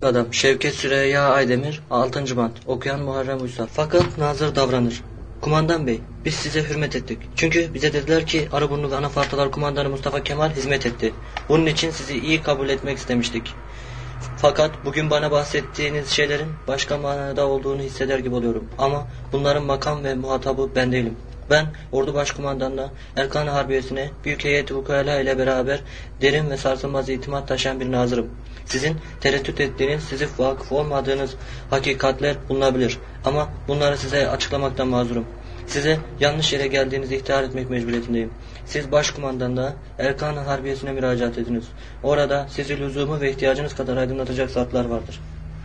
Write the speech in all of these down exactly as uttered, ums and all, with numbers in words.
Adam Şevket Süreyya Aydemir altıncı bant okuyan Muharrem Uysal. Fakat nazır davranır. Kumandan bey, biz size hürmet ettik. Çünkü bize dediler ki Arıburnu ve Anafartalar Kumandanı Mustafa Kemal hizmet etti. Bunun için sizi iyi kabul etmek istemiştik. Fakat bugün bana bahsettiğiniz şeylerin başka manada olduğunu hisseder gibi oluyorum. Ama bunların makam ve muhatabı ben değilim. Ben Ordu Başkumandanı'na, Erkan Harbiyesi'ne, Büyük Heyet-i Vukala ile beraber derin ve sarsılmaz itimat taşıyan bir nazırım. Sizin tereddüt ettiğiniz, sizi vakıf olmadığınız hakikatler bulunabilir. Ama bunları size açıklamaktan mazurum. Size yanlış yere geldiğinizi ihtar etmek mecburiyetindeyim. Siz Başkumandanlığa, Erkan Harbiyesi'ne müracaat ediniz. Orada sizi lüzumu ve ihtiyacınız kadar aydınlatacak zatlar vardır.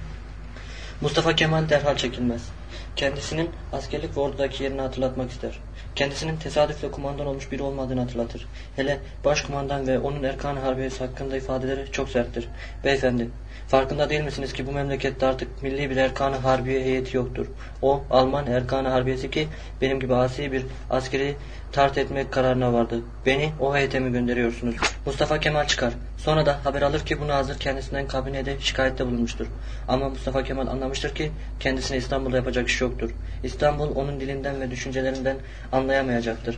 Mustafa Kemal derhal çekilmez. Kendisinin askerlik ve ordudaki yerini hatırlatmak ister. Kendisinin tesadüfle kumandan olmuş biri olmadığını hatırlatır. Hele başkumandan ve onun Erkan Harbiyesi hakkında ifadeleri çok serttir. Beyefendi, farkında değil misiniz ki bu memlekette artık milli bir Erkan Harbiye heyeti yoktur. O Alman Erkan Harbiyesi ki benim gibi asi bir askeri tart etmek kararına vardı. Beni o heyete mi gönderiyorsunuz? Mustafa Kemal çıkar. Sonra da haber alır ki bu nazır kendisinden kabinede şikayette bulunmuştur. Ama Mustafa Kemal anlamıştır ki kendisine İstanbul'da yapacak iş yoktur. İstanbul onun dilinden ve düşüncelerinden anlayamayacaktır.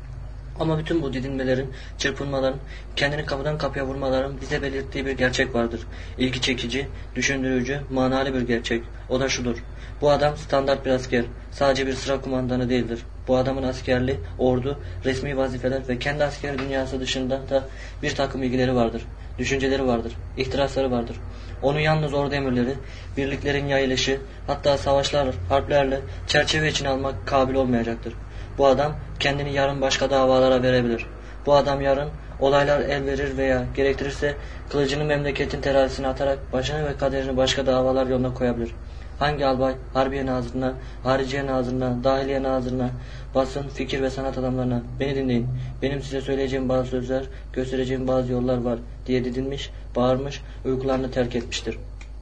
Ama bütün bu didinmelerin, çırpınmaların, kendini kapıdan kapıya vurmaların bize belirttiği bir gerçek vardır. İlgi çekici, düşündürücü, manalı bir gerçek. O da şudur. Bu adam standart bir asker. Sadece bir sıra kumandanı değildir. Bu adamın askerliği, ordu, resmi vazifeler ve kendi askeri dünyası dışında da bir takım ilgileri vardır. Düşünceleri vardır. İhtirasları vardır. Onu yalnız ordu emirleri, birliklerin yayılışı, hatta savaşlar, harplerle çerçeve içine almak kabil olmayacaktır. Bu adam kendini yarın başka davalara verebilir. Bu adam yarın olaylar el verir veya gerektirirse kılıcını memleketin terazisine atarak başını ve kaderini başka davalar yoluna koyabilir. Hangi albay, Harbiye Nazırına, Hariciye Nazırına, Dahiliye Nazırına, basın, fikir ve sanat adamlarına beni dinleyin. Benim size söyleyeceğim bazı sözler, göstereceğim bazı yollar var diye didinmiş, bağırmış, uykularını terk etmiştir.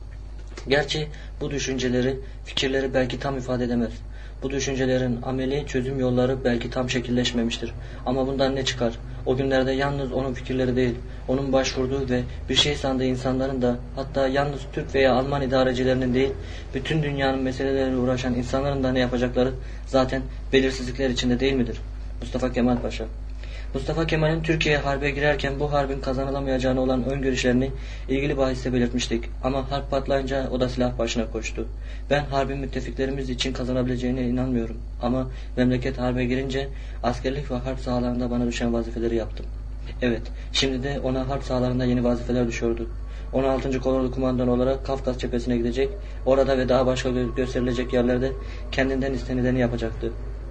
Gerçi bu düşünceleri, fikirleri belki tam ifade edemez. Bu düşüncelerin ameli çözüm yolları belki tam şekilleşmemiştir. Ama bundan ne çıkar? O günlerde yalnız onun fikirleri değil, onun başvurduğu ve bir şey sandığı insanların da, hatta yalnız Türk veya Alman idarecilerinin değil, bütün dünyanın meseleleriyle uğraşan insanların da ne yapacakları zaten belirsizlikler içinde değil midir? Mustafa Kemal Paşa. Mustafa Kemal'in Türkiye'ye harbe girerken bu harbin kazanılamayacağını olan öngörüşlerini ilgili bahiste belirtmiştik. Ama harp patlayınca o da silah başına koştu. Ben harbin müttefiklerimiz için kazanabileceğine inanmıyorum. Ama memleket harbe girince askerlik ve harp sahalarında bana düşen vazifeleri yaptım. Evet, şimdi de ona harp sahalarında yeni vazifeler düşüyordu. on altıncı Kolordu Kumandanı olarak Kafkas cephesine gidecek, orada ve daha başka gösterilecek yerlerde kendinden istenileni yapacaktı.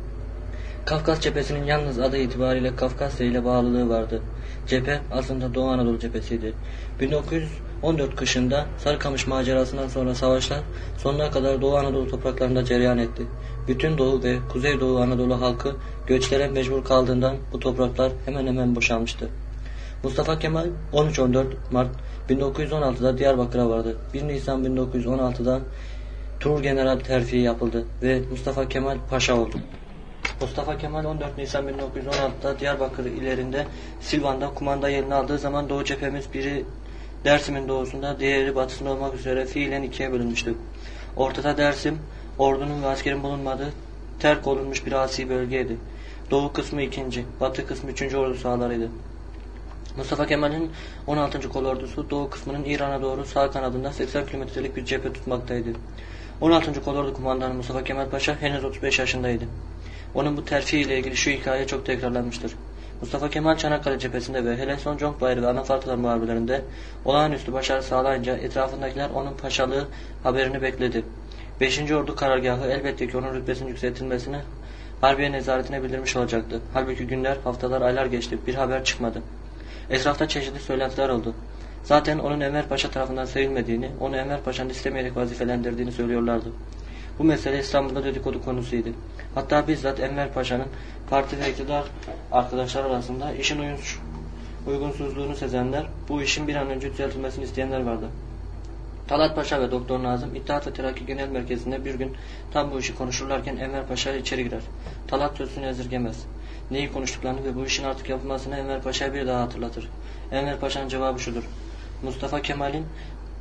Kafkas cephesinin yalnız adı itibariyle Kafkasya ile bağlılığı vardı. Cephe aslında Doğu Anadolu cephesiydi. bin dokuz yüz on dört kışında Sarıkamış macerasından sonra savaşlar sonuna kadar Doğu Anadolu topraklarında cereyan etti. Bütün Doğu ve Kuzeydoğu Anadolu halkı göçlere mecbur kaldığından bu topraklar hemen hemen boşalmıştı. Mustafa Kemal on üç on dört Mart bin dokuz yüz on altıda Diyarbakır'a vardı. bir Nisan bin dokuz yüz on altıda Turgeneral terfi yapıldı ve Mustafa Kemal Paşa oldu. Mustafa Kemal on dört Nisan bin dokuz yüz on altıda Diyarbakır ilerinde Silvan'da kumanda yerini aldığı zaman Doğu cephemiz biri Dersim'in doğusunda, diğeri batısında olmak üzere fiilen ikiye bölünmüştü. Ortada Dersim, ordunun ve askerin bulunmadığı terk olunmuş bir asi bölgeydi. Doğu kısmı ikinci, batı kısmı üçüncü ordu sahalarıydı. Mustafa Kemal'in on altıncı Kolordusu Doğu kısmının İran'a doğru sağ kanadında seksen kilometrelik bir cephe tutmaktaydı. on altıncı Kolordu Kumandanı Mustafa Kemal Paşa henüz otuz beş yaşındaydı. Onun bu terfi ile ilgili şu hikaye çok tekrarlanmıştır. Mustafa Kemal Çanakkale cephesinde ve hele son Conkbayır ve Anafartalar muharebelerinde olağanüstü başarı sağlayınca etrafındakiler onun paşalığı haberini bekledi. beşinci Ordu karargahı elbette ki onun rütbesinin yükseltilmesini Harbiye nezaretine bildirmiş olacaktı. Halbuki günler, haftalar, aylar geçti. Bir haber çıkmadı. Etrafta çeşitli söylentiler oldu. Zaten onun Enver Paşa tarafından sevilmediğini, onu Enver Paşa'nın istemeyerek vazifelendirdiğini söylüyorlardı. Bu mesele İstanbul'da dedikodu konusuydu. Hatta bizzat Enver Paşa'nın parti ve iktidar arkadaşlar arasında işin uygunsuzluğunu sezenler, bu işin bir an önce düzeltilmesini isteyenler vardı. Talat Paşa ve Doktor Nazım İttihat ve Terakki Genel Merkezi'nde bir gün tam bu işi konuşurlarken Enver Paşa içeri girer. Talat sözünü ezdirgemez. Neyi konuştuklarını ve bu işin artık yapılmasını Enver Paşa'ya bir daha hatırlatır. Enver Paşa'nın cevabı şudur: Mustafa Kemal'in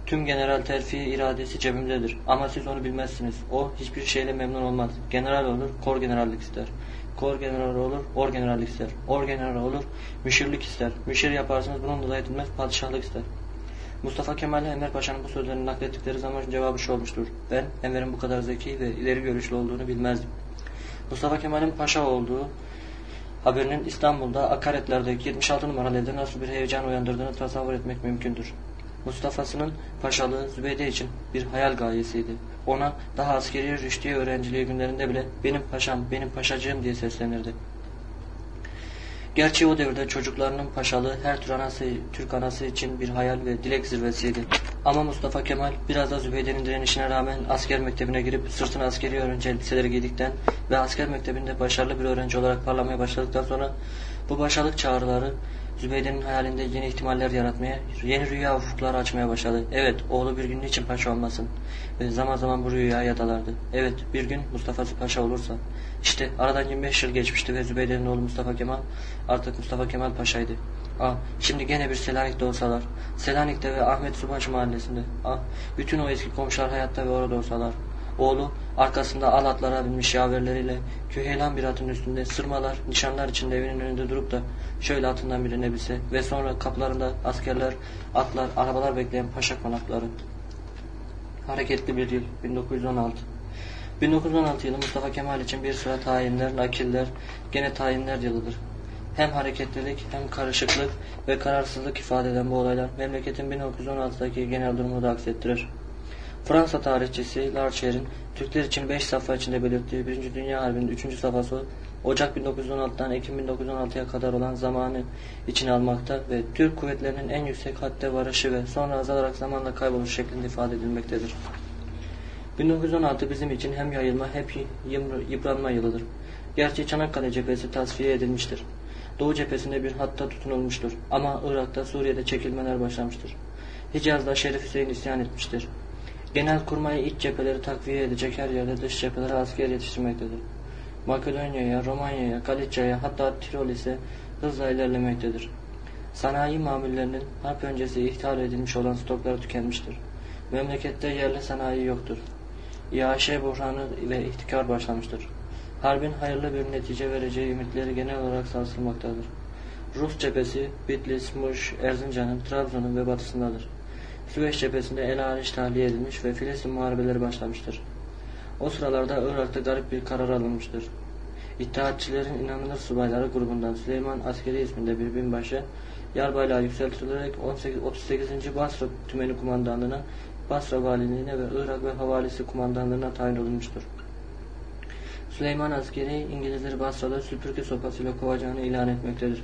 Tüm general terfi iradesi cebimdedir. Ama siz onu bilmezsiniz. O hiçbir şeyle memnun olmaz. General olur, kor generallik ister. Kor general olur, or generallik ister. Or general olur, müşirlik ister. Müşir yaparsınız, bunun da yetinmez, padişahlık ister. Mustafa Kemal'le Enver Paşa'nın bu sözlerini naklettikleri zaman cevabı şu olmuştur. Ben Enver'in bu kadar zeki ve ileri görüşlü olduğunu bilmezdim. Mustafa Kemal'in paşa olduğu haberinin İstanbul'da akaretlerdeki yetmiş altı numaralı evde nasıl bir heyecan uyandırdığını tasavvur etmek mümkündür. Mustafa'sının paşalığı Zübeyde için bir hayal gayesiydi. Ona daha askeri rüştiye öğrenciliği günlerinde bile benim paşam, benim paşacığım diye seslenirdi. Gerçi o devirde çocuklarının paşalığı her Türk anası, Türk anası için bir hayal ve dilek zirvesiydi. Ama Mustafa Kemal biraz da Zübeyde'nin direnişine rağmen asker mektebine girip sırtına askeri öğrenci elbiseleri giydikten ve asker mektebinde başarılı bir öğrenci olarak parlamaya başladıktan sonra bu başarılık çağrıları Zübeyde'nin hayalinde yeni ihtimaller yaratmaya, yeni rüya ufukları açmaya başladı. Evet, oğlu bir gün niçin paşa olmasın? Ve zaman zaman bu rüyaya dalardı. Evet, bir gün Mustafa'sı paşa olursa. İşte aradan yirmi beş yıl geçmişti ve Zübeyde'nin oğlu Mustafa Kemal artık Mustafa Kemal Paşa'ydı. Ah, şimdi gene bir Selanik'te olsalar. Selanik'te ve Ahmet Subaşı mahallesinde. Ah, bütün o eski komşular hayatta ve orada olsalar. Oğlu arkasında al atlara binmiş yaverleriyle küheylan bir atın üstünde sırmalar, nişanlar içinde evinin önünde durup da şöyle atından birine bilse ve sonra kapılarında askerler, atlar, arabalar bekleyen paşa konakları. Hareketli bir yıl bin dokuz yüz on altı. bin dokuz yüz on altı yılı Mustafa Kemal için bir sıra tayinler, nakiller, gene tayinler yılıdır. Hem hareketlilik hem karışıklık ve kararsızlık ifade eden bu olaylar memleketin bin dokuz yüz on altıdaki genel durumu da aksettirir. Fransa tarihçisi Larcher'in Türkler için beş safha içinde belirttiği Birinci Dünya Harbi'nin üçüncü safhası Ocak bin dokuz yüz on altıdan Ekim bin dokuz yüz on altıya kadar olan zamanı içine almakta ve Türk kuvvetlerinin en yüksek hadde varışı ve sonra azalarak zamanla kayboluş şeklinde ifade edilmektedir. bin dokuz yüz on altı bizim için hem yayılma hem yıpranma yılıdır. Gerçi Çanakkale cephesi tasfiye edilmiştir. Doğu cephesinde bir hatta tutunulmuştur. Ama Irak'ta, Suriye'de çekilmeler başlamıştır. Hicaz'da Şerif Hüseyin isyan etmiştir. Genelkurmay iç cepheleri takviye edecek her yerde dış cephelere asker yetiştirmektedir. Makedonya'ya, Romanya'ya, Galicia'ya hatta Tirol ise hızla ilerlemektedir. Sanayi mamullerinin harp öncesi ithal edilmiş olan stokları tükenmiştir. Memlekette yerli sanayi yoktur. İaşe buhranı ve ihtikar başlamıştır. Harbin hayırlı bir netice vereceği ümitleri genel olarak sarsılmaktadır. Rus cephesi Bitlis, Muş, Erzincan'ın, Trabzon'un ve batısındadır. Süveyş cephesinde El Hariç tahliye edilmiş ve Filistin muharebeleri başlamıştır. O sıralarda Irak'ta garip bir karar alınmıştır. İttihatçilerin inanılır subayları grubundan Süleyman Askeri isminde bir binbaşı yarbaylığa yükseltilerek otuz sekizinci Basra Tümeni Kumandanlığına, Basra Valiliğine ve Irak ve Havalisi Kumandanlığına tayin olunmuştur. Süleyman Askeri İngilizleri Basra'da süpürge sopasıyla kovacağını ilan etmektedir.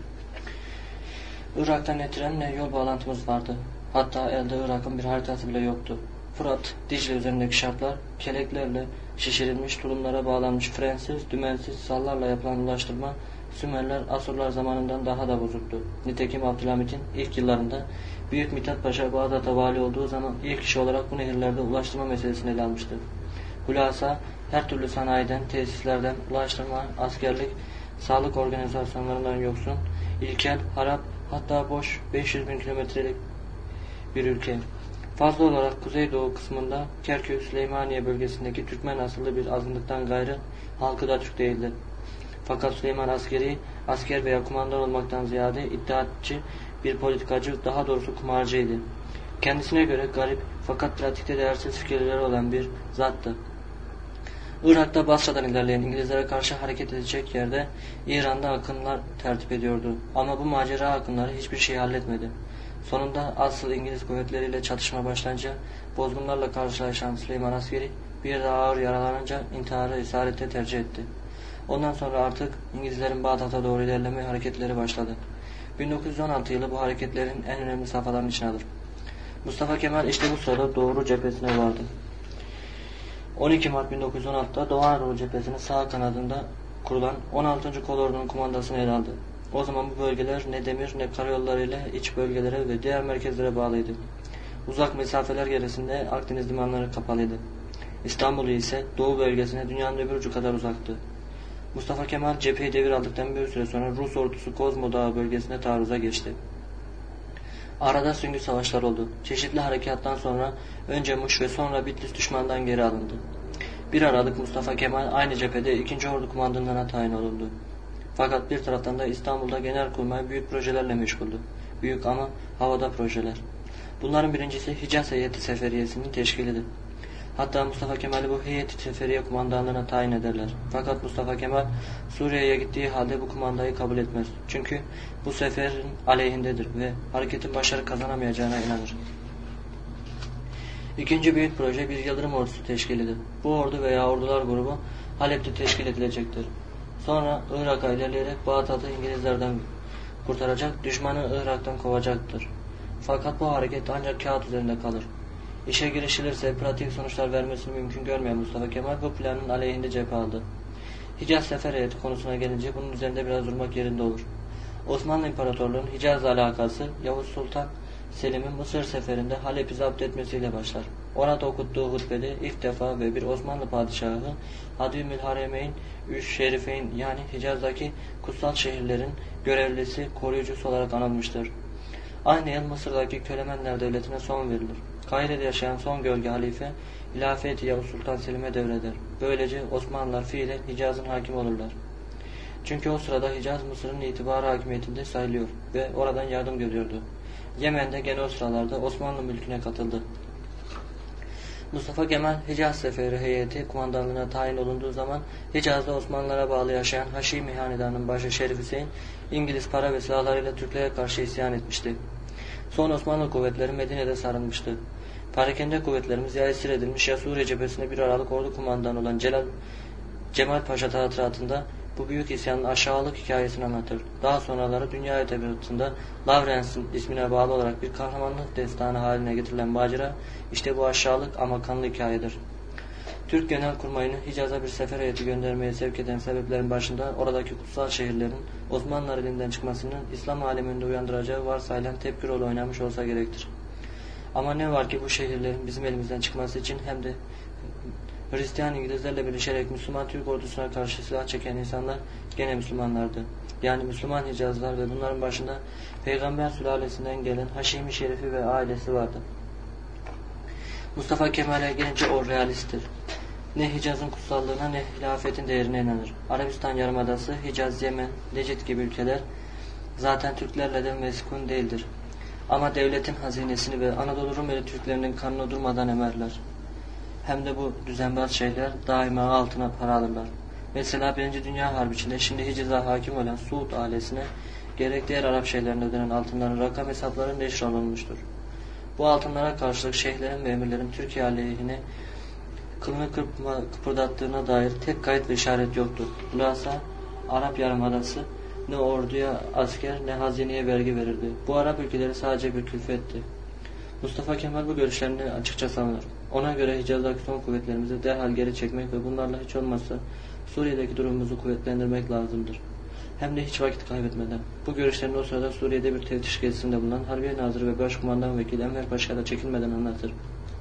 Irak'ta ne tren ne yol bağlantımız vardı. Hatta elde Irak'ın bir haritası bile yoktu. Fırat, Dicle üzerindeki şartlar keleklerle şişirilmiş tulumlara bağlanmış frensiz, dümensiz sallarla yapılan ulaştırma Sümerler, Asurlar zamanından daha da bozuktu. Nitekim Abdülhamit'in ilk yıllarında Büyük Mithat Paşa Bağdat'a vali olduğu zaman ilk kişi olarak bu nehirlerde ulaştırma meselesini ele almıştı. Hulasa her türlü sanayiden, tesislerden, ulaştırma, askerlik, sağlık organizasyonlarından yoksun, ilkel, harap, hatta boş beş yüz bin kilometrelik bir ülke. Fazla olarak kuzeydoğu kısmında Kerkük, Süleymaniye bölgesindeki Türkmen asıllı bir azınlıktan gayrı halkı da Türk değildi. Fakat Süleyman Askeri, asker veya kumandan olmaktan ziyade iddiatçı bir politikacı, daha doğrusu kumarcıydı. Kendisine göre garip fakat pratikte değersiz fikirleri olan bir zattı. Irak'ta Basra'dan ilerleyen İngilizlere karşı hareket edecek yerde İran'da akınlar tertip ediyordu. Ama bu macera akınları hiçbir şey halletmedi. Sonunda asıl İngiliz kuvvetleriyle çatışma başlayınca bozgunlarla karşılaşan Süleyman Askeri bir daha ağır yaralanınca intiharı esarete tercih etti. Ondan sonra artık İngilizlerin Bağdat'a doğru ilerleme hareketleri başladı. bin dokuz yüz on altı yılı bu hareketlerin en önemli safhalarının içine alır. Mustafa Kemal işte bu sırada Doğru cephesine vardı. on iki Mart bin dokuz yüz on altıda Doğu Anadolu cephesinin sağ kanadında kurulan on altıncı Kolordu'nun kumandasını ele aldı. O zaman bu bölgeler ne demir ne karayollarıyla iç bölgelere ve diğer merkezlere bağlıydı. Uzak mesafeler gerisinde Akdeniz limanları kapalıydı. İstanbul'u ise doğu bölgesine dünyanın öbür ucu kadar uzaktı. Mustafa Kemal cepheyi devir aldıktan bir süre sonra Rus ordusu Kozmo Dağı bölgesine taarruza geçti. Arada süngü savaşlar oldu. Çeşitli harekattan sonra önce Muş ve sonra Bitlis düşmandan geri alındı. bir Aralık Mustafa Kemal aynı cephede ikinci. Ordu kumandanlığına tayin olundu. Fakat bir taraftan da İstanbul'da Genelkurmay büyük projelerle meşguldü. Büyük ama havada projeler. Bunların birincisi Hicaz Heyeti Seferiyesi'nin teşkilidir. Hatta Mustafa Kemal'i bu Heyeti Seferiye kumandanlığına tayin ederler. Fakat Mustafa Kemal Suriye'ye gittiği halde bu kumandayı kabul etmez. Çünkü bu seferin aleyhindedir ve hareketin başarı kazanamayacağına inanır. İkinci büyük proje bir Yıldırım Ordusu teşkilidir. Bu ordu veya ordular grubu Halep'te teşkil edilecektir. Sonra Irak'a ilerleyerek Bağdat'ı İngilizlerden kurtaracak, düşmanı Irak'tan kovacaktır. Fakat bu hareket ancak kağıt üzerinde kalır. İşe girişilirse pratik sonuçlar vermesini mümkün görmeyen Mustafa Kemal bu planın aleyhinde cephe aldı. Hicaz Sefer Heyeti konusuna gelince bunun üzerinde biraz durmak yerinde olur. Osmanlı İmparatorluğu'nun Hicaz'la alakası Yavuz Sultan Selim'in Mısır seferinde Halep'i zapt etmesiyle başlar. Orada okuttuğu hutbede ilk defa ve bir Osmanlı padişahı Hadimül Haremeyn Üç Şerifeyn yani Hicaz'daki kutsal şehirlerin görevlisi, koruyucusu olarak anılmıştır. Aynı yıl Mısır'daki Kölemenler Devleti'ne son verilir. Kahire'de yaşayan son gölge halife hilafeti Yavuz Sultan Selim'e devreder. Böylece Osmanlılar fiilen Hicaz'ın hakim olurlar. Çünkü o sırada Hicaz Mısır'ın itibarı hakimiyetinde sayılıyor ve oradan yardım görüyordu. Yemen'de gene o sıralarda Osmanlı mülküne katıldı. Mustafa Kemal Hicaz Seferi Heyeti kumandanlığına tayin olunduğu zaman Hicaz'da Osmanlılara bağlı yaşayan Haşimi Hanedanı'nın başı Şerif Hüseyin İngiliz para ve silahlarıyla Türklere karşı isyan etmişti. Son Osmanlı kuvvetleri Medine'de sarılmıştı. Parakende kuvvetlerimiz ya esir edilmiş ya Suriye cephesinde bir Aralık ordu kumandanı olan Celal Cemal Paşa hatıratında bu büyük isyanın aşağılık hikayesini anlatır. Daha sonraları dünya edebiyatında Lawrence'in ismine bağlı olarak bir kahramanlık destanı haline getirilen macera işte bu aşağılık ama kanlı hikayedir. Türk Genelkurmayı'nı Hicaz'a bir sefer heyeti göndermeye sevk eden sebeplerin başında oradaki kutsal şehirlerin Osmanlılar elinden çıkmasının İslam aleminde uyandıracağı varsayılan tepki rolü oynamış olsa gerektir. Ama ne var ki bu şehirlerin bizim elimizden çıkması için hem de Hristiyan İngilizlerle birleşerek Müslüman Türk ordusuna karşı silah çeken insanlar gene Müslümanlardı. Yani Müslüman Hicazlılar ve bunların başında Peygamber sülalesinden gelen Haşimi Şerifi ve ailesi vardı. Mustafa Kemal'e gelince o realisttir. Ne Hicaz'ın kutsallığına ne hilafetin değerine inanır. Arabistan Yarımadası, Hicaz, Yemen, Necid gibi ülkeler zaten Türklerle de meskun değildir. Ama devletin hazinesini ve Anadolu Rumeli Türklerinin kanını durmadan emerler. Hem de bu düzenbaz şeyler daima altına para alırlar. Mesela Birinci Dünya Harbi içinde şimdi Hicaz'a hakim olan Suud ailesine gerek diğer Arap şeylerine ödenen altınların rakam hesapları neşr olunmuştur. Bu altınlara karşılık şeyhlerin ve emirlerin Türkiye aleyhine kılını kırpma, kıpırdattığına dair tek kayıt ve işaret yoktur. Hulasa Arap Yarımadası ne orduya asker ne hazineye vergi verirdi. Bu Arap ülkeleri sadece bir külfetti. Mustafa Kemal bu görüşlerini açıkça savunur. Ona göre Hicaz'daki son kuvvetlerimizi derhal geri çekmek ve bunlarla hiç olmazsa Suriye'deki durumumuzu kuvvetlendirmek lazımdır. Hem de hiç vakit kaybetmeden. Bu görüşlerini o sırada Suriye'de bir teftiş gezisinde bulunan Harbiye Nazırı ve Başkumandan Vekili Enver Paşa da çekinmeden anlatır.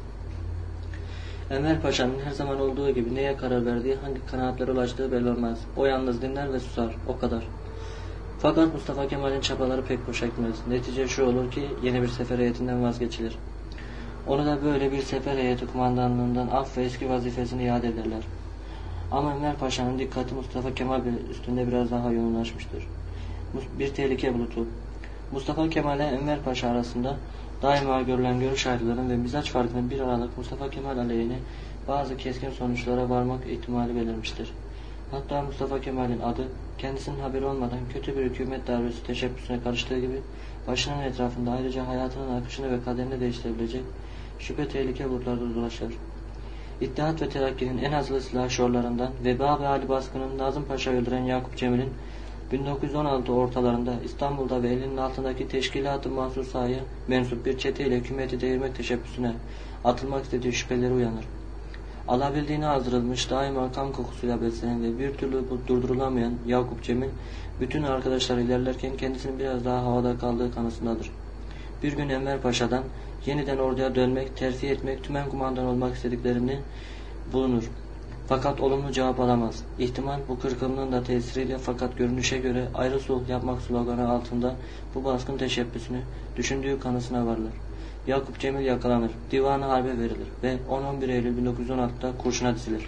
Enver Paşa'nın her zaman olduğu gibi neye karar verdiği, hangi kanaatlere ulaştığı belli olmaz. O yalnız dinler ve susar. O kadar. Fakat Mustafa Kemal'in çabaları pek boşa gitmez. Netice şu olur ki yeni bir sefer heyetinden vazgeçilir. Onu da böyle bir sefer heyeti kumandanlığından af ve eski vazifesini iade ederler. Ama Enver Paşa'nın dikkati Mustafa Kemal üstünde biraz daha yoğunlaşmıştır. Bir tehlike bulutu. Mustafa Kemal ile Enver Paşa arasında daima görülen görüş ayrılığının ve mizaç farkının bir aralık Mustafa Kemal aleyhine bazı keskin sonuçlara varmak ihtimali belirmiştir. Hatta Mustafa Kemal'in adı kendisinin haberi olmadan kötü bir hükümet darbesi teşebbüsüne karıştığı gibi başının etrafında ayrıca hayatının akışını ve kaderini değiştirebilecek şüphe tehlike bulutlarda dolaşır. İttihat ve Terakki'nin en azılı silah şorlarından Veba ve Ali Baskın'ın Nazım Paşa'yı öldüren Yakup Cemil'in bin dokuz yüz on altı ortalarında İstanbul'da ve elinin altındaki Teşkilat-ı Mansur Saha'ya mensup bir çeteyle hükümeti devirmek teşebbüsüne atılmak istediği şüpheleri uyanır. Alabildiğine azdırılmış, daima kan kokusuyla beslenen ve bir türlü durdurulamayan Yakup Cemil, bütün arkadaşları ilerlerken kendisinin biraz daha havada kaldığı kanısındadır. Bir gün Enver Paşa'dan yeniden orduya dönmek, terfi etmek, tümen kumandan olmak istediklerini bulunur. Fakat olumlu cevap alamaz. İhtimal bu kırgınlığın da tesiriyle fakat görünüşe göre ayrı sulh yapmak sloganı altında bu baskın teşebbüsünü düşündüğü kanısına varılır. Yakup Cemil yakalanır, divanı harbe verilir ve on on bir Eylül bin dokuz yüz on altıda kurşuna dizilir.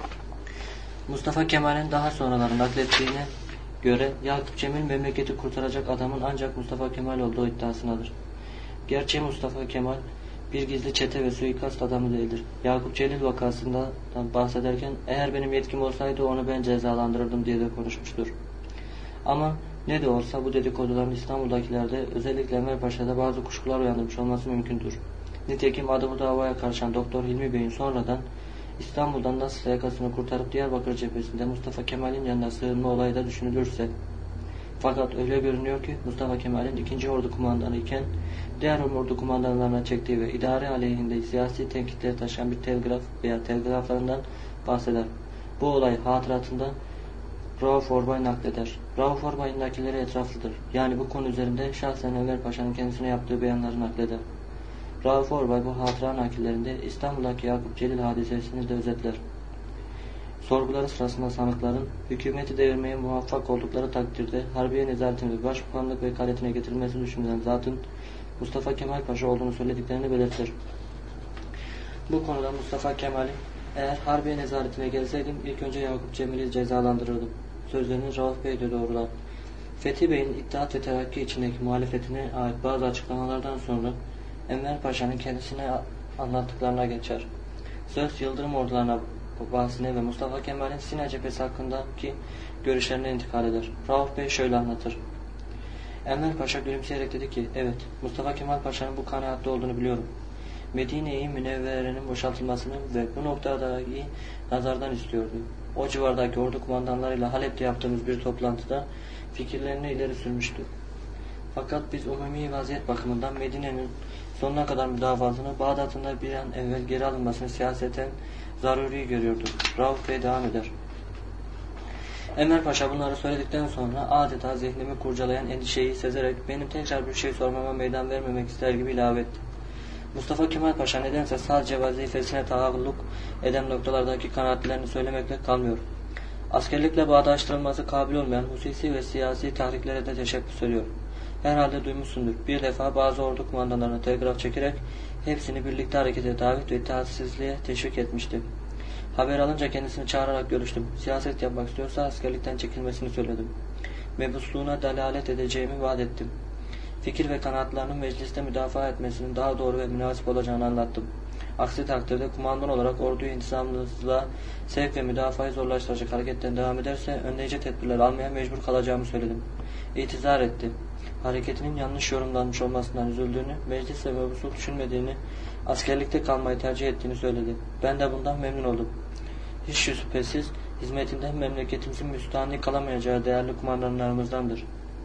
Mustafa Kemal'in daha sonraları naklettiğine göre Yakup Cemil memleketi kurtaracak adamın ancak Mustafa Kemal olduğu iddiasındadır. Gerçi Mustafa Kemal bir gizli çete ve suikast adamı değildir. Yakup Celil vakasından bahsederken eğer benim yetkim olsaydı onu ben cezalandırırdım diye de konuşmuştur. Ama ne de olsa bu dedikoduların İstanbul'dakilerde özellikle Enver Paşa'da bazı kuşkular uyandırmış olması mümkündür. Nitekim adı bu davaya karışan Doktor Hilmi Bey'in sonradan İstanbul'dan nasıl yakasını kurtarıp Diyarbakır cephesinde Mustafa Kemal'in yanına sığınma olayı da düşünülürse, fakat öyle görünüyor ki Mustafa Kemal'in ikinci ordu kumandanı iken diğer ordu kumandanlarına çektiği ve idare aleyhinde siyasi tenkitleri taşıyan bir telgraf veya telgraflarından bahseder. Bu olay hatıratında Rauf Orbay nakleder. Rauf Orbay'ın nakilleri etraflıdır. Yani bu konu üzerinde şahsen Enver Paşa'nın kendisine yaptığı beyanları nakleder. Rauf Orbay bu hatıra nakillerinde İstanbul'daki Yakup Celil hadisesini de özetler. Sorguları sırasında sanıkların hükümeti devirmeye muvaffak oldukları takdirde Harbiye Nezaretine ve Başbakanlık vekaletine getirilmesini düşünülen zatın Mustafa Kemal Paşa olduğunu söylediklerini belirtir. Bu konuda Mustafa Kemal'in eğer Harbiye Nezaretine gelseydim ilk önce Yakup Cemil'i cezalandırırdım sözlerini Rauf Bey de doğrular. Fethi Bey'in İttihat ve Terakki içindeki muhalefetine ait bazı açıklamalardan sonra Enver Paşa'nın kendisine anlattıklarına geçer. Söz Yıldırım ordularına bahsine ve Mustafa Kemal'in Sina cephesi hakkındaki görüşlerine intikal eder. Rauf Bey şöyle anlatır. Enver Paşa gülümseyerek dedi ki, evet, Mustafa Kemal Paşa'nın bu kanaatte olduğunu biliyorum. Medine-i Münevvere'nin boşaltılmasını ve bu noktadaki nazardan istiyordu. O civardaki ordu kumandanlarıyla Halep'te yaptığımız bir toplantıda fikirlerini ileri sürmüştü. Fakat biz umumi vaziyet bakımından Medine'nin sonuna kadar müdafasını Bağdat'ın da bir an evvel geri alınmasını siyaseten zaruri görüyorduk. Rauf Bey devam eder. Enver Paşa bunları söyledikten sonra adeta zihnimi kurcalayan endişeyi sezerek benim tekrar bir şey sormama meydan vermemek ister gibi ilave etti. Mustafa Kemal Paşa nedense sadece vazifesine taalluk eden noktalardaki kanaatlerini söylemekle kalmıyor. Askerlikle bağdaştırılması kabil olmayan hususi ve siyasi tahriklere de teşebbüs ediyor. Herhalde duymuşsundur. Bir defa bazı ordu kumandanlarına telgraf çekerek hepsini birlikte harekete davet ve itaatsizliğe teşvik etmişti. Haber alınca kendisini çağırarak görüştüm. Siyaset yapmak istiyorsa askerlikten çekilmesini söyledim. Mebusluğuna dalalet edeceğimi vaat ettim. Fikir ve kanaatlarının mecliste müdafaa etmesinin daha doğru ve münasip olacağını anlattım. Aksi takdirde kumandan olarak orduyu intizamlılığa sevk ve müdafayı zorlaştıracak hareketten devam ederse önleyici tedbirler almaya mecbur kalacağımı söyledim. İtizar etti. Hareketinin yanlış yorumlanmış olmasından üzüldüğünü, meclis ve mebusluk düşünmediğini, askerlikte kalmayı tercih ettiğini söyledi. Ben de bundan memnun oldum. Hiç şüphesiz hizmetinden memleketimizin müstahni kalamayacağı değerli kumandanlarımızdandır.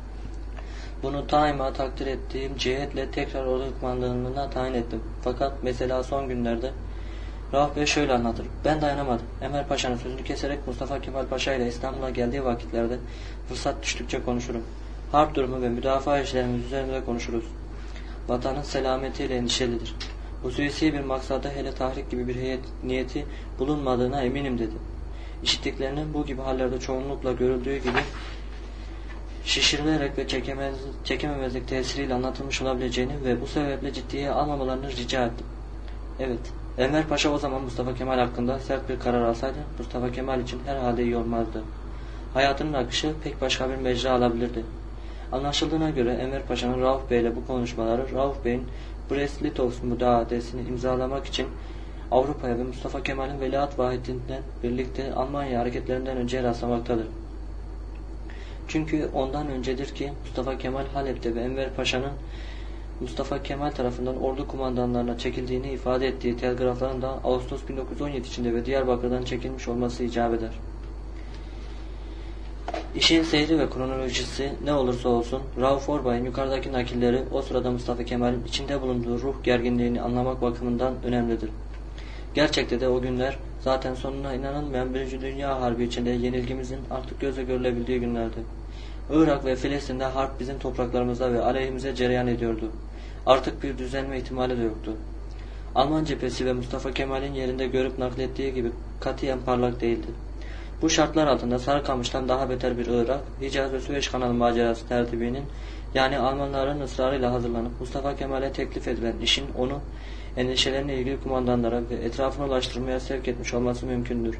Bunu daima takdir ettiğim cihetle tekrar ordu kumandanlığına tayin ettim. Fakat mesela son günlerde Rauf Bey şöyle anlatır. Ben dayanamadım. Enver Paşa'nın sözünü keserek Mustafa Kemal Paşa ile İstanbul'a geldiği vakitlerde fırsat düştükçe konuşurum. Harp durumu ve müdafaa işlerimiz üzerinde konuşuruz. Vatanın selametiyle endişelidir. Hususi bir maksada hele tahrik gibi bir heyet niyeti bulunmadığına eminim dedi. İşittiklerinin bu gibi hallerde çoğunlukla görüldüğü gibi şişirilerek ve çekemez, çekememezlik tesiriyle anlatılmış olabileceğini ve bu sebeple ciddiye almamalarını rica ettim. Evet, Enver Paşa o zaman Mustafa Kemal hakkında sert bir karar alsaydı Mustafa Kemal için herhalde iyi olmazdı. Hayatının akışı pek başka bir mecra alabilirdi. Anlaşıldığına göre Enver Paşa'nın Rauf Bey ile bu konuşmaları Rauf Bey'in Brest-Litovsk müdaadesini imzalamak için Avrupa'ya ve Mustafa Kemal'in veliaht vahidinden birlikte Almanya hareketlerinden önce rastlamaktadır. Çünkü ondan öncedir ki Mustafa Kemal Halep'te ve Enver Paşa'nın Mustafa Kemal tarafından ordu kumandanlarına çekildiğini ifade ettiği telgrafların da Ağustos bin dokuz yüz on yedi içinde ve Diyarbakır'dan çekilmiş olması icap eder. İşin seyri ve kronolojisi ne olursa olsun Rauf Orbay'ın yukarıdaki nakilleri o sırada Mustafa Kemal'in içinde bulunduğu ruh gerginliğini anlamak bakımından önemlidir. Gerçekte de o günler zaten sonuna inanılmayan Birinci Dünya Harbi içinde yenilgimizin artık gözle görülebildiği günlerdi. Irak ve Filistin'de harp bizim topraklarımıza ve aleyhimize cereyan ediyordu. Artık bir düzelme ihtimali de yoktu. Alman cephesi ve Mustafa Kemal'in yerinde görüp naklettiği gibi katiyen parlak değildi. Bu şartlar altında Sarıkamış'tan daha beter bir Irak, Hicaz ve Süveyş kanalı macerası tertibinin, yani Almanların ısrarıyla hazırlanıp Mustafa Kemal'e teklif edilen işin onu endişelerine ilgili kumandanlara ve etrafına ulaştırmaya sevk etmiş olması mümkündür.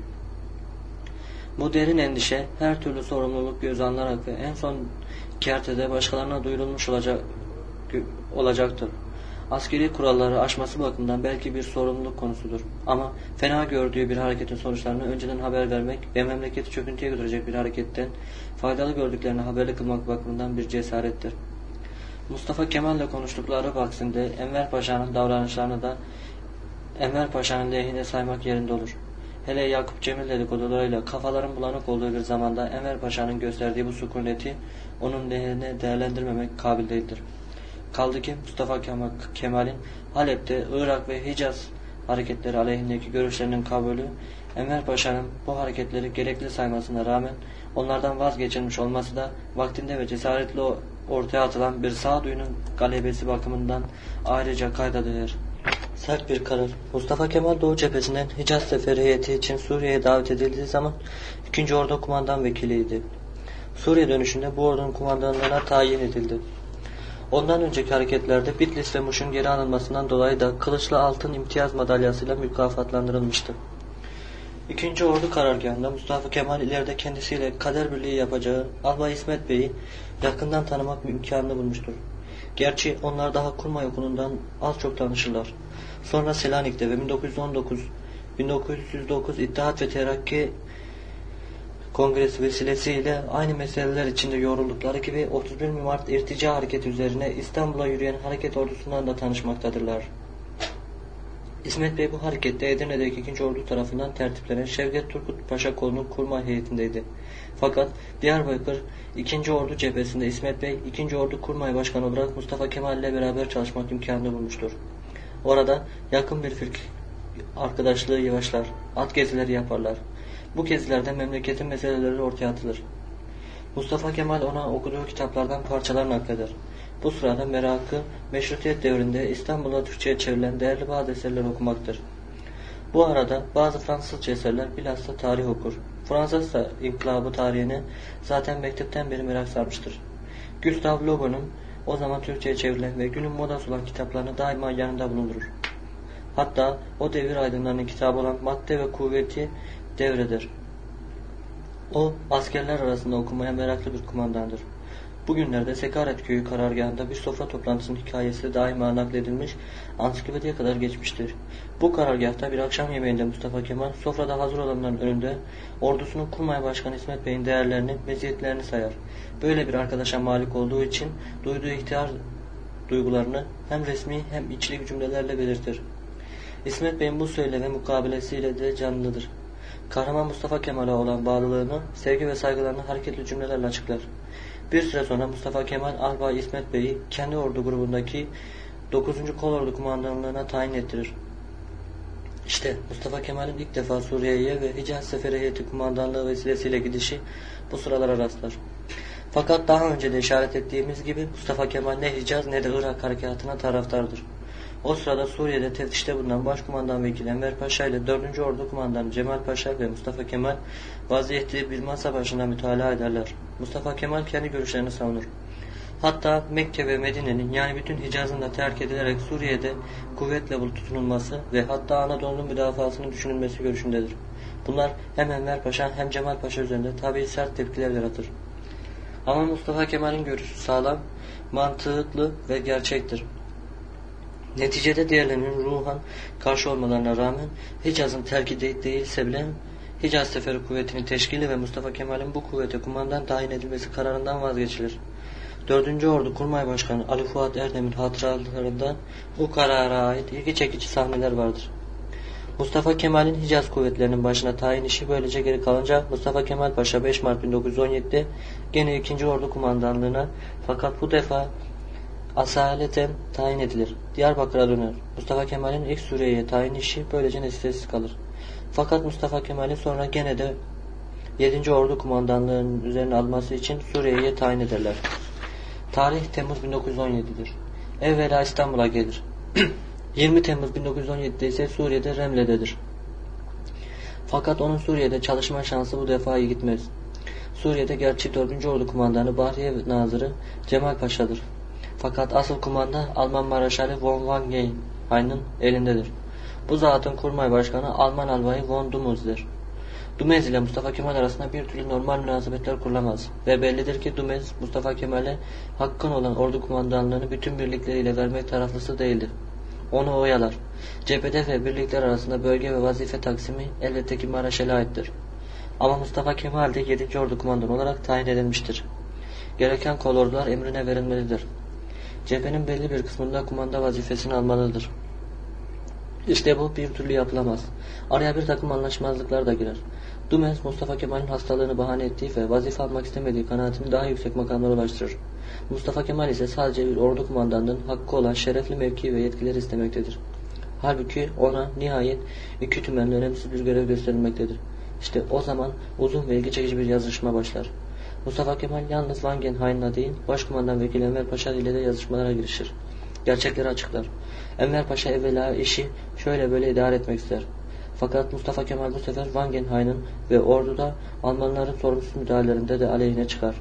Bu derin endişe her türlü sorumluluk göze alınarak ve en son kertede başkalarına duyurulmuş olacak, olacaktır. Askeri kuralları aşması bakımından belki bir sorumluluk konusudur. Ama fena gördüğü bir hareketin sonuçlarını önceden haber vermek ve memleketi çöküntüye götürecek bir hareketten faydalı gördüklerini haberli kılmak bakımından bir cesarettir. Mustafa Kemal'le konuştukları vaktinde Enver Paşa'nın davranışlarını da Enver Paşa'nın lehine saymak yerinde olur. Hele Yakup Cemil dedikodularıyla kafaların bulanık olduğu bir zamanda Enver Paşa'nın gösterdiği bu sükuneti onun lehine değerlendirmemek kabil değildir. Kaldı ki Mustafa Kemal'in Halep'te Irak ve Hicaz hareketleri aleyhindeki görüşlerinin kabulü, Enver Paşa'nın bu hareketleri gerekli saymasına rağmen onlardan vazgeçilmiş olması da vaktinde ve cesaretli ortaya atılan bir sağduyunun galebesi bakımından ayrıca kayda değer. Sert bir karar. Mustafa Kemal Doğu cephesinden Hicaz seferi heyeti için Suriye'ye davet edildiği zaman ikinci Ordu kumandan vekiliydi. Suriye dönüşünde bu ordunun kumandanlığına tayin edildi. Ondan önceki hareketlerde Bitlis ve Muş'un geri alınmasından dolayı da kılıçlı altın imtiyaz madalyasıyla mükafatlandırılmıştı. İkinci Ordu karargahında Mustafa Kemal ileride kendisiyle kader birliği yapacağı Albay İsmet Bey'i yakından tanımak imkanını bulmuştur. Gerçi onlar daha kurmay okulundan az çok tanışırlar. Sonra Selanik'te ve bin dokuz yüz on dokuz bin dokuz yüz dokuz İttihat ve Terakki Kongresi vesilesiyle aynı meseleler içinde yoruldukları gibi otuz bir Mart irtica hareketi üzerine İstanbul'a yürüyen hareket ordusundan da tanışmaktadırlar. İsmet Bey bu harekette Edirne'deki ikinci Ordu tarafından tertiplenen Şevket Turgut Paşa kolunun kurmay heyetindeydi. Fakat Diyarbakır ikinci Ordu cephesinde İsmet Bey ikinci Ordu Kurmay Başkanı olarak Mustafa Kemal ile beraber çalışmak imkanını bulmuştur. Orada yakın bir fikir arkadaşlığı yavaşlar, at gezileri yaparlar. Bu gezilerde memleketin meseleleri ortaya atılır. Mustafa Kemal ona okuduğu kitaplardan parçalar nakleder. Bu sırada merakı Meşrutiyet devrinde İstanbul'a Türkçe'ye çevrilen değerli bazı eserler okumaktır. Bu arada bazı Fransızca eserler bilhassa tarih okur. Fransız da inkılabı tarihine zaten mektepten beri merak sarmıştır. Gustave Le Bon'un o zaman Türkçe'ye çevrilen ve günün modası olan kitaplarını daima yanında bulundurur. Hatta o devir aydınlarının kitabı olan Madde ve Kuvveti devreder. O askerler arasında okumaya meraklı bir kumandandır. Bugünlerde Sekaret Köyü karargahında bir sofra toplantısının hikayesi daima nakledilmiş, ansiklopediye kadar geçmiştir. Bu karargahta bir akşam yemeğinde Mustafa Kemal sofrada hazır olanların önünde ordusunun Kurmay Başkanı İsmet Bey'in değerlerini, meziyetlerini sayar. Böyle bir arkadaşa malik olduğu için duyduğu ihtiyar duygularını hem resmi hem içli cümlelerle belirtir. İsmet Bey'in bu söyleme mukabilesiyle de canlıdır. Kahraman Mustafa Kemal'e olan bağlılığını, sevgi ve saygılarını hareketli cümlelerle açıklar. Bir süre sonra Mustafa Kemal Albay İsmet Bey'i kendi ordu grubundaki dokuzuncu Kolordu kumandanlığına tayin ettirir. İşte Mustafa Kemal'in ilk defa Suriye'ye ve Hicaz Seferi Heyeti kumandanlığı vesilesiyle gidişi bu sıralara rastlar. Fakat daha önce de işaret ettiğimiz gibi Mustafa Kemal ne Hicaz ne de Irak harekatına taraftardır. O sırada Suriye'de teftişte bulunan Başkumandan Vekili Enver Paşa ile dördüncü Ordu Kumandanı Cemal Paşa ve Mustafa Kemal vaziyeti bir masa başına mütalaa ederler. Mustafa Kemal kendi görüşlerini savunur. Hatta Mekke ve Medine'nin yani bütün Hicaz'ın da terk edilerek Suriye'de kuvvetle tutunulması ve hatta Anadolu'nun müdafasının düşünülmesi görüşündedir. Bunlar hem Enver Paşa hem Cemal Paşa üzerinde tabii sert tepkiler yaratır. Ama Mustafa Kemal'in görüşü sağlam, mantıklı ve gerçektir. Neticede diğerlerinin ruhan karşı olmalarına rağmen Hicaz'ın terki de değilse bile Hicaz Seferi Kuvveti'nin teşkili ve Mustafa Kemal'in bu kuvvete kumandan tayin edilmesi kararından vazgeçilir. dördüncü Ordu Kurmay Başkanı Ali Fuat Erdem'in hatıralarında bu karara ait ilgi çekici sahneler vardır. Mustafa Kemal'in Hicaz kuvvetlerinin başına tayin işi böylece geri kalınca Mustafa Kemal Paşa beş Mart bin dokuz yüz on yedi'de gene ikinci Ordu Kumandanlığına fakat bu defa asaleten tayin edilir. Diyarbakır'a döner. Mustafa Kemal'in ilk Suriye'ye tayin işi böylece neticesiz kalır. Fakat Mustafa Kemal'in sonra gene de yedinci Ordu Kumandanlığı'nın üzerine alması için Suriye'ye tayin ederler. Tarih Temmuz bin dokuz yüz on yedi'dir. Evvela İstanbul'a gelir. yirmi Temmuz bin dokuz yüz on yedi'de ise Suriye'de Remle'dedir. Fakat onun Suriye'de çalışma şansı bu defa iyi gitmez. Suriye'de gerçek dördüncü Ordu Kumandanı Bahriye Nazırı Cemal Paşa'dır. Fakat asıl kumanda Alman Maraşali von Wangenheim'in elindedir. Bu zatın kurmay başkanı Alman albayı von Dumez'dir. Dumez ile Mustafa Kemal arasında bir türlü normal münasebetler kurulamaz ve bellidir ki Dumez, Mustafa Kemal'e hakkın olan ordu kumandanlığını bütün birlikleriyle vermek taraflısı değildir. Onu oyalar. Cephede ve birlikler arasında bölge ve vazife taksimi elbette ki Maraşal'e aittir. Ama Mustafa Kemal de yedinci Ordu Kumandanı olarak tayin edilmiştir. Gereken kolordular emrine verilmelidir. Cephenin belli bir kısmında kumanda vazifesini almalıdır. İşte bu bir türlü yapılamaz. Araya bir takım anlaşmazlıklar da girer. Dumez, Mustafa Kemal'in hastalığını bahane ettiği ve vazife almak istemediği kanaatini daha yüksek makamlara ulaştırır. Mustafa Kemal ise sadece bir ordu kumandanlığının hakkı olan şerefli mevki ve yetkileri istemektedir. Halbuki ona nihayet iki tümenli önemsiz bir görev gösterilmektedir. İşte o zaman uzun ve ilgi çekici bir yazışma başlar. Mustafa Kemal yalnız Wangenheim'la değil, Başkumandan Vekili Enver Paşa ile de yazışmalara girişir. Gerçekleri açıklar. Enver Paşa evvela işi şöyle böyle idare etmek ister. Fakat Mustafa Kemal bu sefer Wangenheim'in ve orduda Almanların sorumsuz müdahalelerinde de aleyhine çıkar.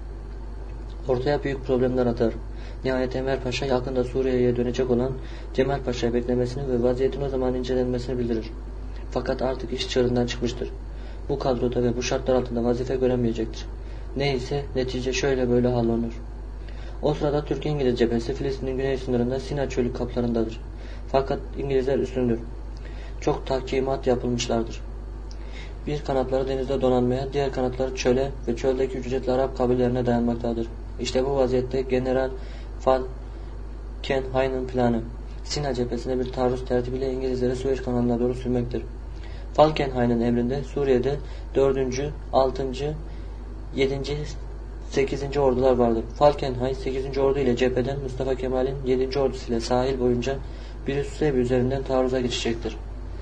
Ortaya büyük problemler atar. Nihayet Enver Paşa yakında Suriye'ye dönecek olan Cemal Paşa'yı beklemesini ve vaziyetin o zaman incelenmesini bildirir. Fakat artık iş çığırından çıkmıştır. Bu kadroda ve bu şartlar altında vazife göremeyecektir. Neyse netice şöyle böyle hallolur. O sırada Türk-İngiliz cephesi Filistin'in güney sınırında Sina çölü kaplarındadır. Fakat İngilizler üstündür. Çok tahkimat yapılmışlardır. Bir kanatları denizde donanmaya, diğer kanatları çöle ve çöldeki ücretli Arap kabilelerine dayanmaktadır. İşte bu vaziyette General Falkenhayn'ın planı Sina cephesinde bir taarruz tertibiyle İngilizleri Süveyş kanalına doğru sürmektir. Falkenhayn'ın emrinde Suriye'de dördüncü, altıncı, yedinci, sekizinci ordular vardır. Falkenhayn sekizinci ordu ile cepheden Mustafa Kemal'in yedinci ordusu ile sahil boyunca bir üst sebebi üzerinden taarruza geçecektir.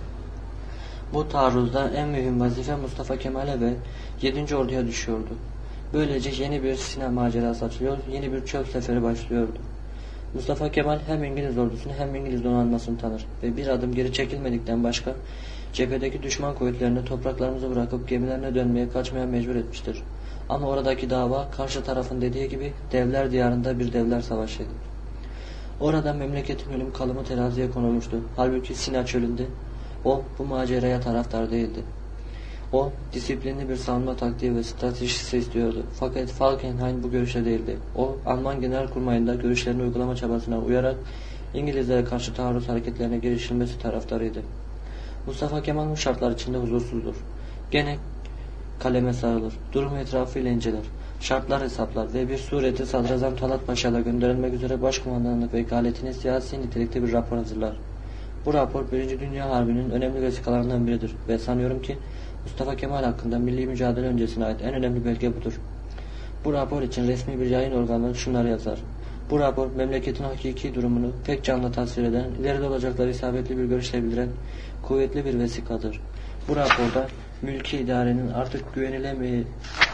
Bu taarruzda en mühim vazife Mustafa Kemal'e ve yedinci orduya düşüyordu. Böylece yeni bir Sina macerası açılıyor, yeni bir çöl seferi başlıyordu. Mustafa Kemal hem İngiliz ordusunu hem İngiliz donanmasını tanır ve bir adım geri çekilmedikten başka cephedeki düşman kuvvetlerini topraklarımızı bırakıp gemilerine dönmeye, kaçmaya mecbur etmiştir. Ama oradaki dava karşı tarafın dediği gibi devler diyarında bir devler savaşıydı. Orada memleketin ölüm kalımı teraziye konulmuştu. Halbuki Sina çölünde o bu maceraya taraftar değildi. O disiplinli bir savunma taktiği ve stratejisi istiyordu. Fakat Falkenhayn bu görüşte değildi. O Alman Genelkurmayı'nda görüşlerini uygulama çabasına uyarak İngilizlere karşı taarruz hareketlerine girişilmesi taraftarıydı. Mustafa Kemal bu şartlar içinde huzursuzdur. Gene kaleme sarılır. Durumu etrafıyla inceler. Şartlar hesaplar ve bir surette Sadrazam Talat Paşa'la gönderilmek üzere Başkumandanlık vekaletine siyasi nitelikte bir rapor hazırlar. Bu rapor Birinci Dünya Harbi'nin önemli vesikalarından biridir ve sanıyorum ki Mustafa Kemal hakkında milli mücadele öncesine ait en önemli belge budur. Bu rapor için resmi bir yayın organı şunları yazar. Bu rapor memleketin hakiki durumunu pek canlı tasvir eden, ileride olacakları isabetli bir görüşle bildiren kuvvetli bir vesikadır. Bu raporda mülki idarenin artık güvenilemeyecek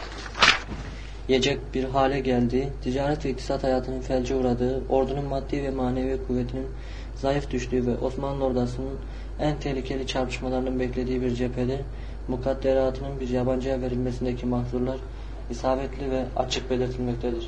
bir hale geldiği, ticaret ve iktisat hayatının felce uğradığı, ordunun maddi ve manevi kuvvetinin zayıf düştüğü ve Osmanlı ordusunun en tehlikeli çarpışmalarının beklediği bir cephede mukadderatının bir yabancıya verilmesindeki mahzurlar isabetli ve açık belirtilmektedir.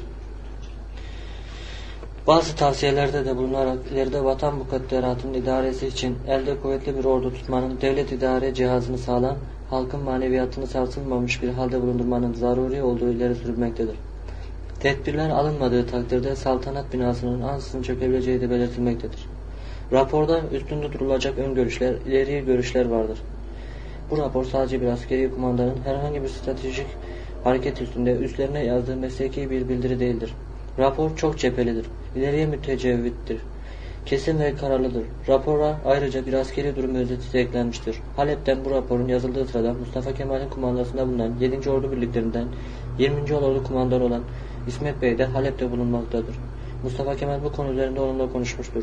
Bazı tavsiyelerde de bulunarak ileride vatan mukadderatının idaresi için elde kuvvetli bir ordu tutmanın, devlet idare cihazını sağlam, halkın maneviyatını sarsılmamış bir halde bulundurmanın zaruri olduğu ileri sürülmektedir. Tedbirler alınmadığı takdirde saltanat binasının ansızın çökebileceği de belirtilmektedir. Raporda üstünde durulacak ön görüşler, ileri görüşler vardır. Bu rapor sadece bir askeri kumandanın herhangi bir stratejik hareket üstünde üstlerine yazdığı mesleki bir bildiri değildir. Rapor çok cephelidir, ileriye mütecevvittir, kesin ve kararlıdır. Rapora ayrıca bir askeri durum özeti de eklenmiştir. Halep'ten bu raporun yazıldığı sırada Mustafa Kemal'in kumandasında bulunan yedinci Ordu birliklerinden yirminci Ordu kumandanı olan İsmet Bey de Halep'te bulunmaktadır. Mustafa Kemal bu konu üzerinde onunla konuşmuştur.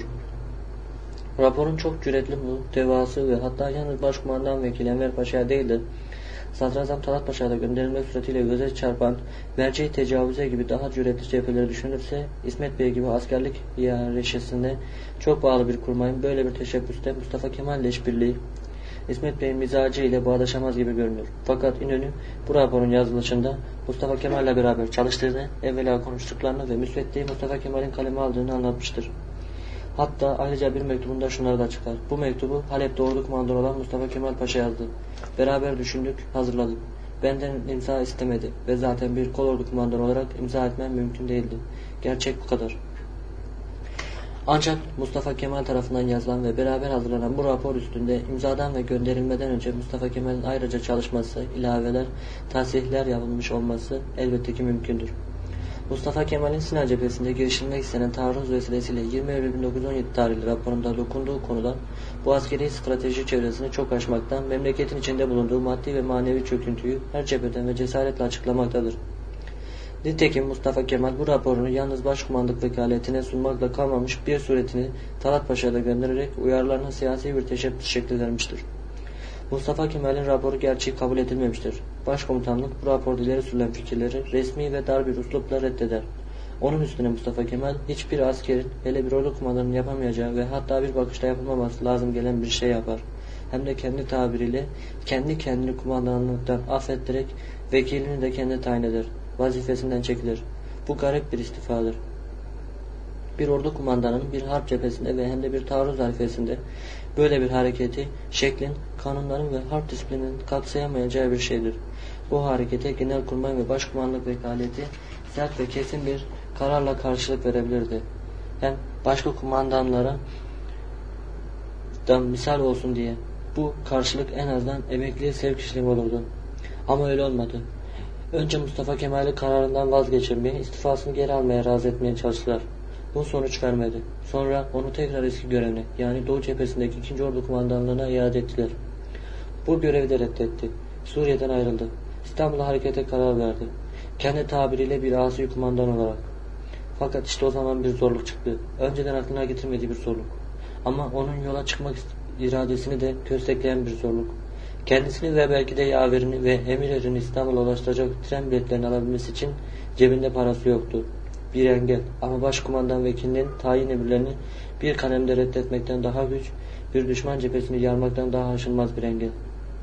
Raporun çok cüretli, muhtevası ve hatta yalnız Başkumandan Vekili Enver Paşa'ya değil de Sadrazam Talat Paşa'ya da gönderilmek suretiyle göze çarpan merci tecavüze gibi daha cüretli cepheleri düşünürse, İsmet Bey gibi askerlik hiyerarşisine çok bağlı bir kurmayın böyle bir teşebbüste Mustafa Kemal ile işbirliği İsmet Bey'in mizacı ile bağdaşamaz gibi görünüyor. Fakat İnönü bu raporun yazılışında Mustafa Kemal ile beraber çalıştığını, evvela konuştuklarını ve müsveddeyi Mustafa Kemal'in kaleme aldığını anlatmıştır. Hatta ayrıca bir mektubunda şunları da çıkar. Bu mektubu Halep'te ordu kumandanı olan Mustafa Kemal Paşa yazdı. Beraber düşündük, hazırladık. Benden imza istemedi ve zaten bir kolordu kumandanı olarak imza etmem mümkün değildi. Gerçek bu kadar. Ancak Mustafa Kemal tarafından yazılan ve beraber hazırlanan bu rapor üstünde imzadan ve gönderilmeden önce Mustafa Kemal'in ayrıca çalışması, ilaveler, tasihler yapılmış olması elbette ki mümkündür. Mustafa Kemal'in Sinan cephesinde girişilmek istenen taarruz vesilesiyle yirmi Eylül bin dokuz yüz on yedi tarihli raporunda dokunduğu konudan bu askeri strateji çevresini çok aşmaktan, memleketin içinde bulunduğu maddi ve manevi çöküntüyü her cepheden ve cesaretle açıklamaktadır. Nitekim Mustafa Kemal bu raporunu yalnız başkumandanlık vekaletine sunmakla kalmamış bir suretini Talat Paşa'ya da göndererek uyarılarına siyasi bir teşebbüs şekli vermiştir. Mustafa Kemal'in raporu gerçeği kabul edilmemiştir. Başkomutanlık bu raporda ileri sürülen fikirleri resmi ve dar bir üslupla reddeder. Onun üstüne Mustafa Kemal hiçbir askerin hele bir ordu kumandanının yapamayacağı ve hatta bir bakışta yapılmaması lazım gelen bir şey yapar. Hem de kendi tabiriyle kendi kendini kumandanlıktan affettirerek vekilini de kendi tayin eder. Vazifesinden çekilir. Bu garip bir istifadır. Bir ordu kumandanının bir harp cephesinde ve hem de bir taarruz harifesinde böyle bir hareketi, şeklin, kanunların ve harp disiplininin kapsayamayacağı bir şeydir. Bu harekete genelkurmay ve başkumandanlık vekaleti sert ve kesin bir kararla karşılık verebilirdi. Hem başka kumandanlara da misal olsun diye bu karşılık en azından emekliye sevk işlemi olurdu. Ama öyle olmadı. Önce Mustafa Kemal'i kararından vazgeçirmeye, istifasını geri almaya razı etmeye çalıştılar. Bu sonuç vermedi. Sonra onu tekrar eski görevine, yani Doğu cephesindeki ikinci Ordu Kumandanlığı'na iade ettiler. Bu görevi de reddetti. Suriye'den ayrıldı. İstanbul'a harekete karar verdi. Kendi tabiriyle bir asi kumandan olarak. Fakat işte o zaman bir zorluk çıktı. Önceden aklına getirmediği bir zorluk. Ama onun yola çıkmak iradesini de köstekleyen bir zorluk. Kendisini ve belki de yaverini ve emirlerini İstanbul'a ulaştıracak tren biletlerini alabilmesi için cebinde parası yoktu. Bir engel, ama başkumandan vekilinin tayin emirlerini bir kalemde reddetmekten daha güç, bir düşman cephesini yarmaktan daha aşılmaz bir engel.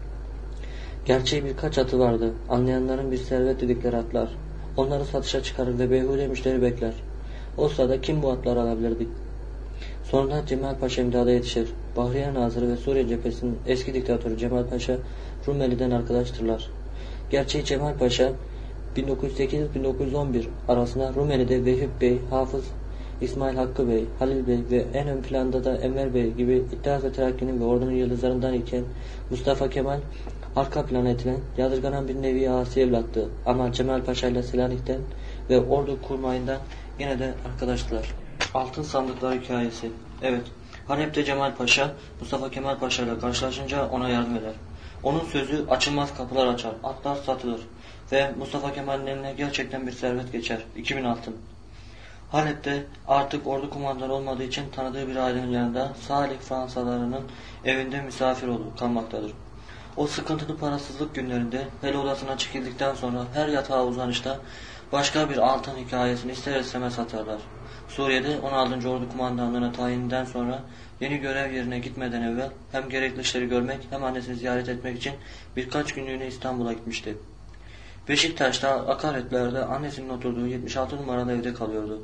Gerçeği birkaç atı vardı. Anlayanların bir servet dedikleri atlar. Onları satışa çıkarır ve beyhude müşteri bekler. O sırada kim bu atları alabilirdi? Sonra Cemal Paşa imdada yetişir. Bahriye Nazırı ve Suriye cephesinin eski diktatörü Cemal Paşa Rumeli'den arkadaştırlar. Gerçeği Cemal Paşa bin dokuz yüz sekiz bin dokuz yüz on bir arasında Rumeli'de Vehip Bey, Hafız İsmail Hakkı Bey, Halil Bey ve en ön planda da Enver Bey gibi İttihat ve Terakki'nin ve ordunun yıldızlarından iken Mustafa Kemal arka plana etilen, yadırganan bir nevi asi evlattı. Ama Cemal Paşa ile Selanik'ten ve ordu kurmayından yine de arkadaştılar. Altın sandıklar hikayesi. Evet, Halep'te Cemal Paşa, Mustafa Kemal Paşa ile karşılaşınca ona yardım eder. Onun sözü açılmaz kapılar açar, atlar satılır ve Mustafa Kemal'in eline gerçekten bir servet geçer. iki bin altın. Halep'te artık ordu kumandanı olmadığı için tanıdığı bir ailenin yanında Salih Fransalarının evinde misafir olup kalmaktadır. O sıkıntılı parasızlık günlerinde hele odasına çekildikten sonra her yatağa uzanışta başka bir altın hikayesini ister istemez hatırlar. Suriye'de on altıncı Ordu Kumandanlığı'na tayininden sonra yeni görev yerine gitmeden evvel hem gerekli işleri görmek hem annesini ziyaret etmek için birkaç günlüğüne İstanbul'a gitmişti. Beşiktaş'ta akaretlerde annesinin oturduğu yetmiş altı numaralı evde kalıyordu.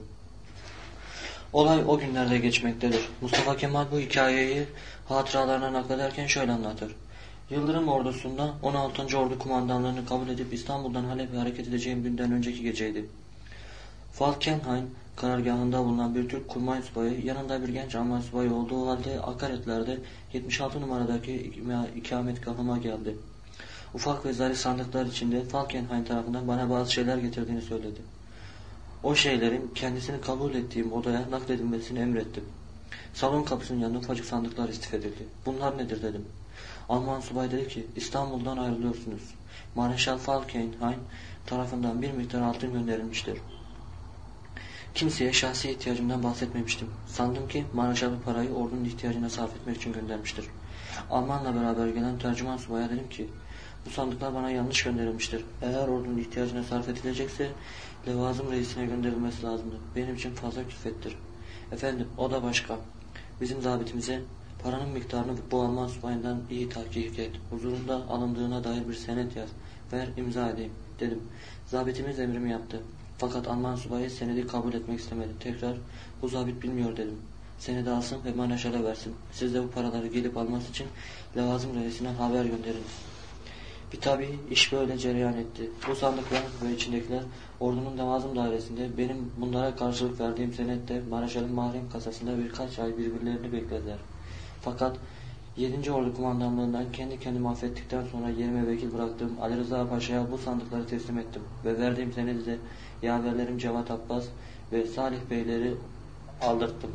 Olay o günlerde geçmektedir. Mustafa Kemal bu hikayeyi hatıralarına naklederken şöyle anlatır. Yıldırım ordusunda on altıncı Ordu Kumandanlığı'nı kabul edip İstanbul'dan Halep'e hareket edeceğim günden önceki geceydi. Falkenhayn karargahında bulunan bir Türk kurmay subayı yanında bir genç Alman subayı olduğu halde akaretlerde yetmiş altı numaradaki ikametgahıma geldi. Ufak ve zarif sandıklar içinde Falkenhayn tarafından bana bazı şeyler getirdiğini söyledi. O şeylerin kendisini kabul ettiğim odaya nakledilmesini emrettim. Salon kapısının yanında ufacık sandıklar istif edildi. Bunlar nedir dedim. Alman subay dedi ki İstanbul'dan ayrılıyorsunuz. Mareşal Falkenhayn tarafından bir miktar altın gönderilmiştir. Kimseye şahsi ihtiyacımdan bahsetmemiştim. Sandım ki Mareşal bu parayı ordunun ihtiyacına sarf etmek için göndermiştir. Almanla beraber gelen tercüman subaya dedim ki, bu sandıklar bana yanlış gönderilmiştir. Eğer ordunun ihtiyacına sarf edilecekse Levazım reisine gönderilmesi lazımdır. Benim için fazla külfettir. Efendim, o da başka. Bizim zabitimize paranın miktarını bu Alman subayından iyi tahkik et. Huzurunda alındığına dair bir senet yaz. Ver imza edeyim dedim. Zabitimiz emrimi yaptı. Fakat Alman subayı senedi kabul etmek istemedi. Tekrar bu zabit bilmiyor dedim. Senedi alsın ve Mareşal'e versin. Siz de bu paraları gelip alması için Levazım reisine haber gönderiniz. Bir tabi iş böyle cereyan etti. Bu sandıklar ve içindekiler ordunun Levazım dairesinde, benim bunlara karşılık verdiğim senette Mareşal'in mahrem kasasında birkaç ay birbirlerini beklediler. Fakat yedinci Ordu kumandanlığından kendi kendimi affettikten sonra yerime vekil bıraktığım Ali Rıza Paşa'ya bu sandıkları teslim ettim ve verdiğim senedi de yaverlerim Cevat Abbas ve Salih Beyleri aldırttım.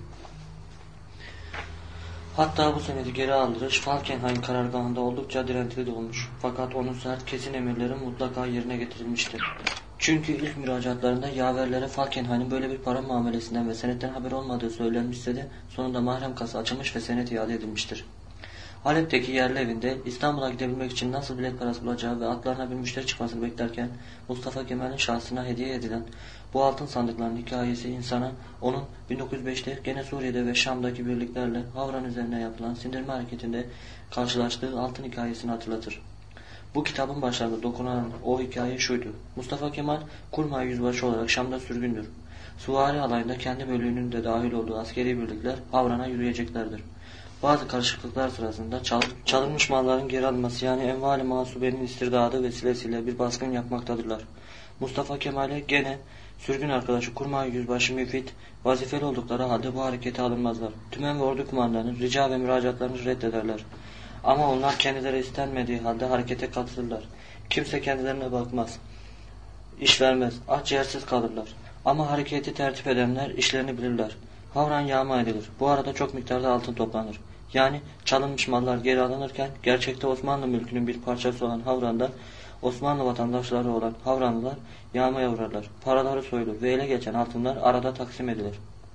Hatta bu senedi geri aldırış Falkenhayn karargahında oldukça direntili de olmuş. Fakat onun sert kesin emirleri mutlaka yerine getirilmiştir. Çünkü ilk müracaatlarında yaverlere Falkenhayn'ın böyle bir para muamelesinden ve senetten haber olmadığı söylenmişse de sonunda mahrem kasa açılmış ve senet iade edilmiştir. Halep'teki yerli evinde İstanbul'a gidebilmek için nasıl bilet parası bulacağı ve atlarına bir müşteri çıkmasını beklerken Mustafa Kemal'in şahsına hediye edilen bu altın sandıkların hikayesi insana onun bin dokuz yüz beşte gene Suriye'de ve Şam'daki birliklerle Havran üzerine yapılan sindirme hareketinde karşılaştığı altın hikayesini hatırlatır. Bu kitabın başlarında dokunan o hikaye şuydu. Mustafa Kemal kurmay yüzbaşı olarak Şam'da sürgündür. Suvari alayında kendi bölüğünün de dahil olduğu askeri birlikler Havran'a yürüyeceklerdir. Bazı karışıklıklar sırasında çal çalınmış malların geri alınması yani envali masubenin istirdadı vesilesiyle bir baskın yapmaktadırlar. Mustafa Kemal'e gene sürgün arkadaşı kurmay yüzbaşı Müfit vazifeli oldukları halde bu harekete alınmazlar. Tümen ve ordu kumandanı rica ve müracaatlarını reddederler. Ama onlar kendileri istenmediği halde harekete katılırlar. Kimse kendilerine bakmaz, iş vermez, aç yersiz kalırlar. Ama hareketi tertip edenler işlerini bilirler. Havran yağma edilir. Bu arada çok miktarda altın toplanır. Yani çalınmış mallar geri alınırken gerçekte Osmanlı mülkünün bir parçası olan Havran'da Osmanlı vatandaşları olan Havranlılar yağmaya uğrarlar. Paraları soyulur ve ele geçen altınlar arada taksim edilir.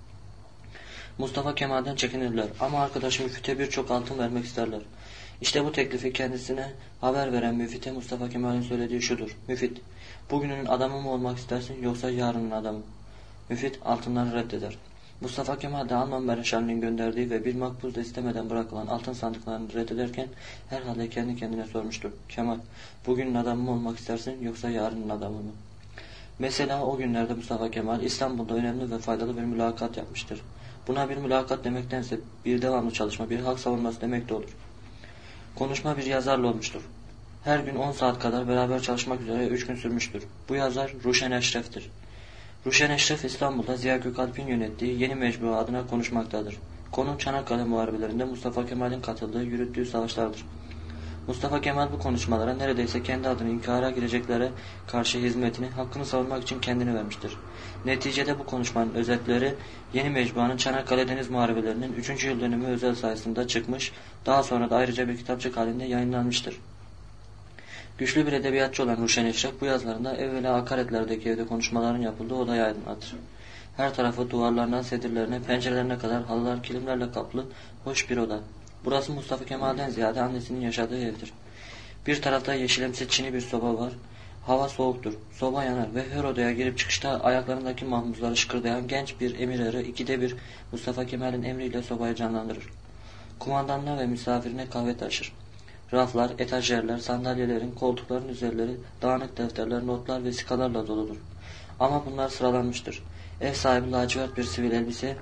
Mustafa Kemal'den çekinirler ama arkadaşı Müfit'e birçok altın vermek isterler. İşte bu teklifi kendisine haber veren Müfit'e Mustafa Kemal'in söylediği şudur. Müfit, bugünün adamı mı olmak istersin yoksa yarının adamı? Müfit altınları reddeder. Mustafa Kemal de Alman Mareşalinin gönderdiği ve bir makbuz da istemeden bırakılan altın sandıklarını reddederken herhalde kendi kendine sormuştur. Kemal, bugünün adamı mı olmak istersin yoksa yarının adamı mı? Mesela o günlerde Mustafa Kemal İstanbul'da önemli ve faydalı bir mülakat yapmıştır. Buna bir mülakat demektense bir devamlı çalışma, bir hak savunması demek de olur. Konuşma bir yazarla olmuştur. Her gün on saat kadar beraber çalışmak üzere üç gün sürmüştür. Bu yazar Ruşen Eşref'tir. Ruşen Eşref İstanbul'da Ziya Gökalp'in yönettiği Yeni Mecbua adına konuşmaktadır. Konu Çanakkale Muharebelerinde Mustafa Kemal'in katıldığı, yürüttüğü savaşlardır. Mustafa Kemal bu konuşmalara neredeyse kendi adını inkara gireceklere karşı hizmetini, hakkını savunmak için kendini vermiştir. Neticede bu konuşmanın özetleri Yeni Mecbua'nın Çanakkale Deniz Muharebelerinin üçüncü yıl dönümü özel sayısında çıkmış, daha sonra da ayrıca bir kitapçık halinde yayınlanmıştır. Güçlü bir edebiyatçı olan Ruşen Eşref bu yazılarında evvela akaretlerdeki evde konuşmaların yapıldığı odayı aydınlatır. Her tarafı duvarlarından sedirlerine, pencerelerine kadar halılar kilimlerle kaplı hoş bir oda. Burası Mustafa Kemal'den ziyade annesinin yaşadığı evdir. Bir tarafta yeşilimsi çini bir soba var. Hava soğuktur. Soba yanar ve her odaya girip çıkışta ayaklarındaki mahmuzları şıkırdayan genç bir emir eri ikide bir Mustafa Kemal'in emriyle sobayı canlandırır. Kumandanına ve misafirine kahve taşır. Raflar, etajerler, sandalyelerin, koltukların üzerleri dağınık defterler, notlar, vesikalarla doludur. Ama bunlar sıralanmıştır. Ev sahibi lacivert bir sivil elbise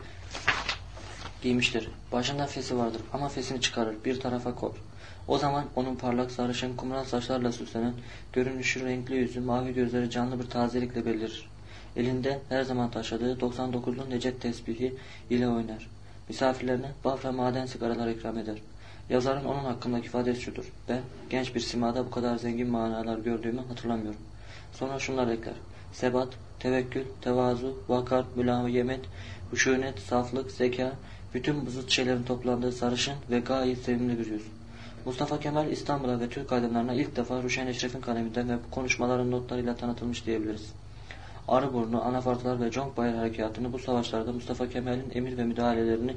giymiştir. Başında fesi vardır ama fesini çıkarır, bir tarafa koyar. O zaman onun parlak sarışın kumral saçlarla süslenen, görünüşü renkli yüzü, mavi gözleri canlı bir tazelikle belirir. Elinde her zaman taşıdığı doksan dokuzlu Necet tesbihi ile oynar. Misafirlerine bafra maden sigaralar ikram eder. Yazarın onun hakkındaki ifadesi şudur. Ben genç bir simada bu kadar zengin manalar gördüğümü hatırlamıyorum. Sonra şunlar ekler. Sebat, tevekkül, tevazu, vakar, mülayemet, huşunet, saflık, zeka, bütün bu zıt şeylerin toplandığı sarışın ve gayet sevimli bir yüz. Mustafa Kemal İstanbul'a ve Türk aydınlarına ilk defa Ruşen Eşref'in kaleminden ve bu konuşmaların notlarıyla tanıtılmış diyebiliriz. Arıburnu, Anafartlar ve Conkbayır harekatını bu savaşlarda Mustafa Kemal'in emir ve müdahalelerini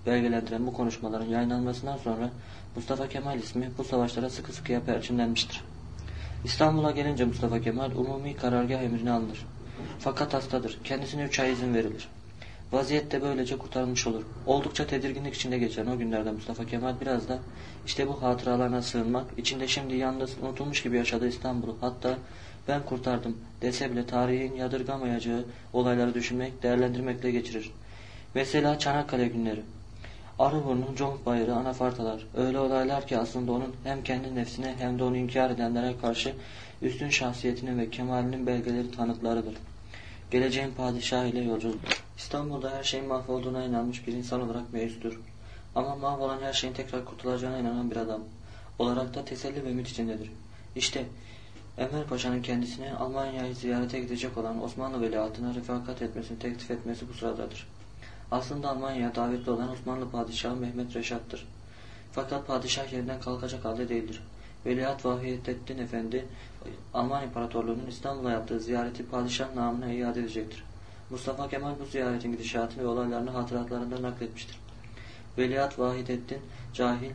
belgelendiren bu konuşmaların yayınlanmasından sonra Mustafa Kemal ismi bu savaşlara sıkı sıkıya perçinlenmiştir. İstanbul'a gelince Mustafa Kemal umumi karargah emrine alınır. Fakat hastadır. Kendisine üç ay izin verilir. Vaziyet de böylece kurtarılmış olur. Oldukça tedirginlik içinde geçen o günlerde Mustafa Kemal biraz da işte bu hatıralarına sığınmak, içinde şimdi yalnız unutulmuş gibi yaşadığı İstanbul'u, hatta ben kurtardım dese bile tarihin yadırgamayacağı olayları düşünmek, değerlendirmekle geçirir. Mesela Çanakkale günleri. Arıburnu, Conk Bayırı, Anafartalar. Öyle olaylar ki aslında onun hem kendi nefsine hem de onu inkar edenlere karşı üstün şahsiyetinin ve kemalinin belgeleri, tanıklarıdır. Geleceğin padişahı ile yolculuk. İstanbul'da her şeyin mahvolduğuna inanmış bir insan olarak meyüstür. Ama mahvolan her şeyin tekrar kurtulacağına inanan bir adam olarak da teselli ve ümit içindedir. İşte Enver Paşa'nın kendisine Almanya'yı ziyarete gidecek olan Osmanlı veliahtına refakat etmesini teklif etmesi bu sıradadır. Aslında Almanya'ya davetli olan Osmanlı Padişahı Mehmet Reşat'tır. Fakat padişah yerinden kalkacak halde değildir. Veliaht Vahideddin Efendi, Alman İmparatorluğu'nun İstanbul'a yaptığı ziyareti padişah namına iade edecektir. Mustafa Kemal bu ziyaretin gidişatını ve olaylarını hatıratlarında nakletmiştir. Veliaht Vahideddin, cahil,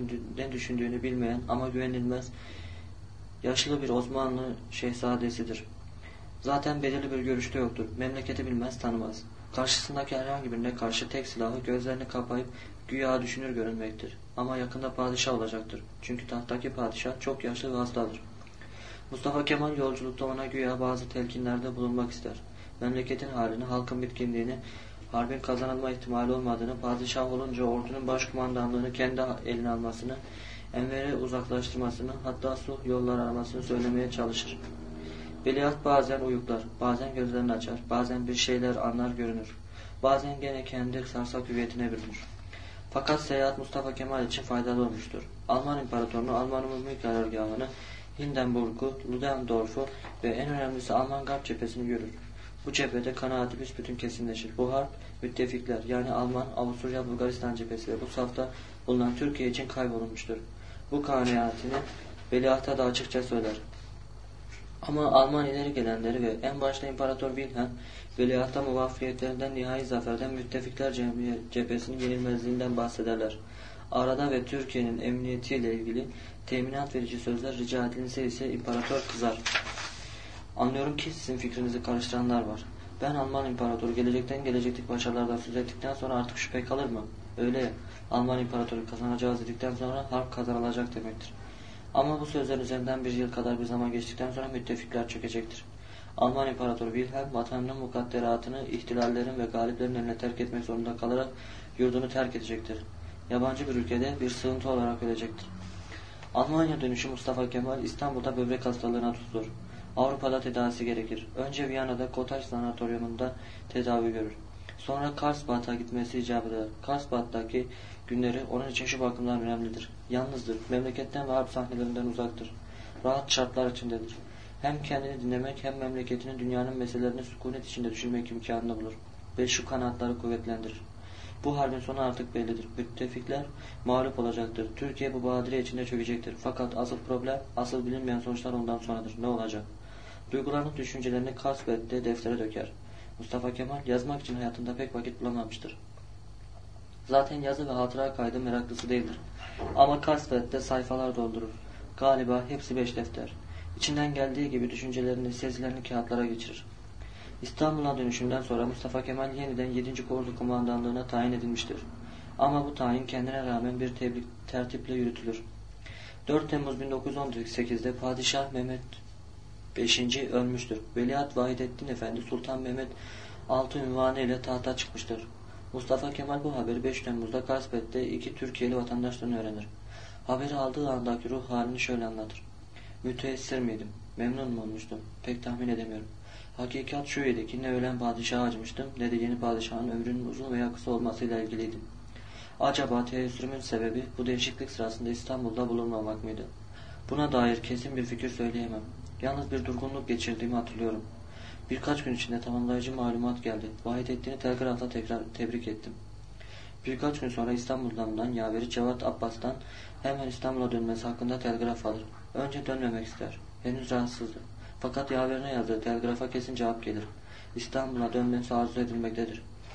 ne düşündüğünü bilmeyen ama güvenilmez, yaşlı bir Osmanlı şehzadesidir. Zaten belirli bir görüşte yoktur. Memleketi bilmez, tanımaz. Karşısındaki herhangi birine karşı tek silahı gözlerini kapayıp güya düşünür görünmektir. Ama yakında padişah olacaktır. Çünkü tahttaki padişah çok yaşlı ve hastadır. Mustafa Kemal yolculukta ona güya bazı telkinlerde bulunmak ister. Memleketin halini, halkın bitkinliğini, harbin kazanılma ihtimali olmadığını, padişah olunca ordunun başkumandanlığını kendi eline almasını, Enver'i uzaklaştırmasını, hatta sulh yolları aramasını söylemeye çalışır. Veliaht bazen uyuklar, bazen gözlerini açar, bazen bir şeyler anlar görünür. Bazen gene kendi sarsak hüviyetine bürünür. Fakat seyahat Mustafa Kemal için faydalı olmuştur. Alman İmparatorluğu, Alman umumi karargahını, Hindenburg'u, Ludendorff'u ve en önemlisi Alman Garp cephesini görür. Bu cephede kanaati büsbütün kesinleşir. Bu harp müttefikler yani Alman, Avusturya, Bulgaristan cephesi ve bu safta bulunan Türkiye için kaybolmuştur. Bu kanaatini veliahta da açıkça söyler. Ama Alman ileri gelenleri ve en başta İmparator Wilhelm veliahta muvaffiyetlerinden, nihai zaferden, müttefikler cephesinin yenilmezliğinden bahsederler. Arada ve Türkiye'nin emniyetiyle ilgili teminat verici sözler rica edilse ise İmparator kızar. Anlıyorum ki sizin fikrinizi karıştıranlar var. Ben Alman İmparatoru gelecekten gelecektik başarılardan söz ettikten sonra artık şüphe kalır mı? Öyle ya, Alman İmparatoru kazanacağız dedikten sonra harp kazanılacak demektir. Ama bu sözler üzerinden bir yıl kadar bir zaman geçtikten sonra müttefikler çökecektir. Alman İmparatoru Wilhelm vatanının mukadderatını ihtilallerin ve galiplerin eline terk etmek zorunda kalarak yurdunu terk edecektir. Yabancı bir ülkede bir sığıntı olarak ölecektir. Almanya dönüşü Mustafa Kemal İstanbul'da böbrek hastalığına tutulur. Avrupa'da tedavisi gerekir. Önce Viyana'da Kotaş Sanatoryumu'nda tedavi görür. Sonra Karlsbad'a gitmesi icap eder. Karlsbad'daki günleri onun için şu bakımdan önemlidir. Yalnızdır, memleketten ve harp sahnelerinden uzaktır. Rahat şartlar içindedir. Hem kendini dinlemek hem memleketinin, dünyanın meselelerini sükunet içinde düşünmek imkanını bulur. Ve şu kanatları kuvvetlendirir. Bu harbin sonu artık bellidir. Müttefikler mağlup olacaktır. Türkiye bu badire içinde çökecektir. Fakat asıl problem, asıl bilinmeyen sonuçlar ondan sonradır. Ne olacak? Duygularını, düşüncelerini Karlsbad'de deftere döker. Mustafa Kemal yazmak için hayatında pek vakit bulamamıştır. Zaten yazı ve hatıra kaydı meraklısı değildir. Ama Karlsbad'de sayfalar doldurur. Galiba hepsi beş defter. İçinden geldiği gibi düşüncelerini, sezilerini kağıtlara geçirir. İstanbul'a dönüşünden sonra Mustafa Kemal yeniden yedinci Ordu Kumandanlığı'na tayin edilmiştir. Ama bu tayin kendine rağmen bir tebrik, tertiple yürütülür. dört Temmuz bin dokuz yüz on sekiz'de Padişah Mehmet beşinci ölmüştür. Veliaht Vahideddin Efendi Sultan Mehmet altı ünvanı ile tahta çıkmıştır. Mustafa Kemal bu haberi beş Temmuz'da Karlsbad'de iki Türkiye'li vatandaştan öğrenir. Haberi aldığı andaki ruh halini şöyle anlatır. Müteessir miydim? Memnun mu olmuştum? Pek tahmin edemiyorum. Hakikat şu idi ki ne ölen padişaha acımıştım ne de yeni padişahın ömrünün uzun veya kısa olmasıyla ilgiliydi. Acaba teessürümün sebebi bu değişiklik sırasında İstanbul'da bulunmamak mıydı? Buna dair kesin bir fikir söyleyemem. Yalnız bir durgunluk geçirdiğimi hatırlıyorum. Birkaç gün içinde tamamlayıcı malumat geldi. Vahideddin'i telgrafla tekrar tebrik ettim. Birkaç gün sonra İstanbul'dan yaveri Cevat Abbas'tan hemen İstanbul'a dönmesi hakkında telgraf alır. Önce dönmemek ister. Henüz rahatsızdı. Fakat yaverine yazdığı telgrafa kesin cevap gelir. İstanbul'a dönmesi arzu edilmektedir.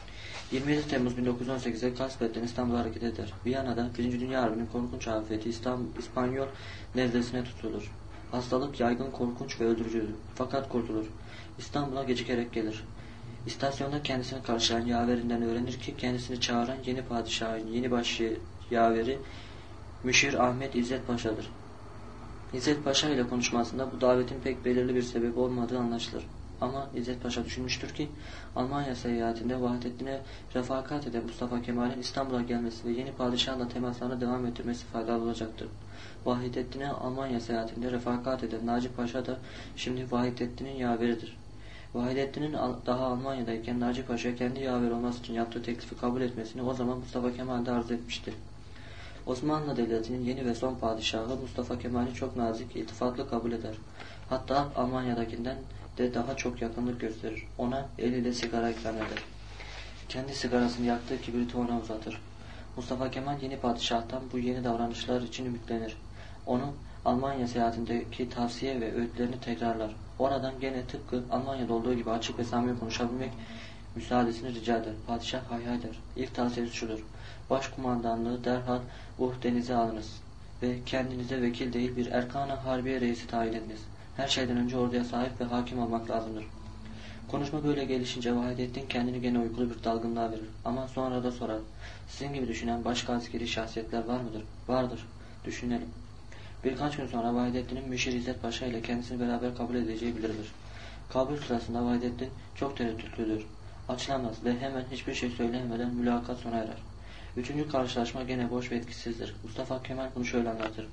yirmi yedi Temmuz bin dokuz yüz on sekiz'de Kasbet'ten İstanbul'a hareket eder. Viyana'da Birinci Dünya Harbi'nin korkunç afeti İstanbul, İspanyol nezlesine tutulur. Hastalık yaygın, korkunç ve öldürücüdür. Fakat kurtulur. İstanbul'a gecikerek gelir. İstasyonda kendisini karşılayan yaverinden öğrenir ki kendisini çağıran yeni padişahın yeni baş yaveri Müşir Ahmet İzzet Paşa'dır. İzzet Paşa ile konuşmasında bu davetin pek belirli bir sebebi olmadığı anlaşılır. Ama İzzet Paşa düşünmüştür ki Almanya seyahatinde Vahdettin'e refakat eden Mustafa Kemal'in İstanbul'a gelmesi ve yeni padişahla temaslarını devam ettirmesi faydalı olacaktır. Vahdettin'e Almanya seyahatinde refakat eden Nacip Paşa da şimdi Vahdettin'in yaveridir. Vahdettin'in daha Almanya'dayken Nacip Paşa'ya kendi yaver olması için yaptığı teklifi kabul etmesini o zaman Mustafa Kemal de arzu etmişti. Osmanlı Devleti'nin yeni ve son padişahı Mustafa Kemal'i çok nazik, iltifatlı kabul eder. Hatta Almanya'dakinden de daha çok yakınlık gösterir. Ona eliyle sigara ikram eder. Kendi sigarasını yaktığı kibriti ona uzatır. Mustafa Kemal yeni padişahtan bu yeni davranışlar için ümitlenir. Onu Almanya seyahatindeki tavsiye ve öğütlerini tekrarlar. Oradan gene tıpkı Almanya'da olduğu gibi açık ve samimi konuşabilmek müsaadesini rica eder. Padişah hay hay der. İlk tavsiyesi şudur: Başkumandanlığı derhal uh denize alınız ve kendinize vekil değil bir Erkan-ı Harbiye reisi tayin ediniz. Her şeyden önce orduya sahip ve hakim olmak lazımdır. Konuşma böyle gelişince Vahdettin kendini gene uykulu bir dalgınlığa verir. Ama sonra da sorar: Sizin gibi düşünen başka askeri şahsiyetler var mıdır? Vardır. Düşünelim. Birkaç gün sonra Vahdettin'in Müşir İzzet Paşa ile kendisini beraber kabul edeceği bildirilir. Kabul sırasında Vahdettin çok tereddütlüdür. Açılamaz ve hemen hiçbir şey söyleyemeden mülakat sona erer. Üçüncü karşılaşma gene boş ve etkisizdir. Mustafa Kemal bunu şöyle anlatır: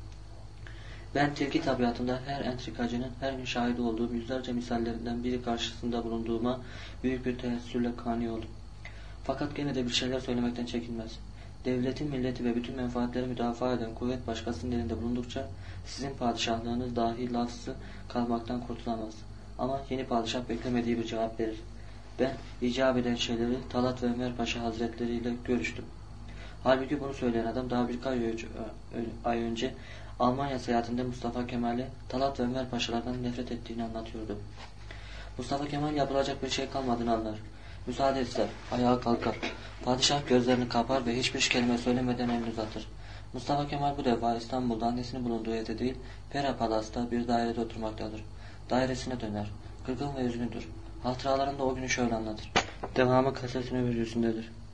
Ben tilki tabiatında her entrikacının her gün şahidi olduğum yüzlerce misallerinden biri karşısında bulunduğuma büyük bir teessürle kani oldum. Fakat gene de bir şeyler söylemekten çekinmez. Devletin, milleti ve bütün menfaatleri müdafaa eden kuvvet başkasının elinde bulundukça sizin padişahlığınız dahi lafzı kalmaktan kurtulamaz. Ama yeni padişah beklemediği bir cevap verir. Ben icap eden şeyleri Talat ve Ömer Paşa Hazretleri ile görüştüm. Halbuki bunu söyleyen adam daha birkaç ay önce Almanya seyahatinde Mustafa Kemal'e Talat ve Ömer Paşalardan nefret ettiğini anlatıyordu. Mustafa Kemal yapılacak bir şey kalmadığını anlar. Müsaade ister, ayağa kalkar. Padişah gözlerini kapar ve hiçbir kelime söylemeden elini uzatır. Mustafa Kemal bu defa İstanbul'da annesinin bulunduğu evde değil, Pera Palas'ta bir dairede oturmaktadır. Dairesine döner. Kırgın ve üzgündür. Hatıralarında o günü şöyle anlatır. Devamı kasetin öbür yüzündedir.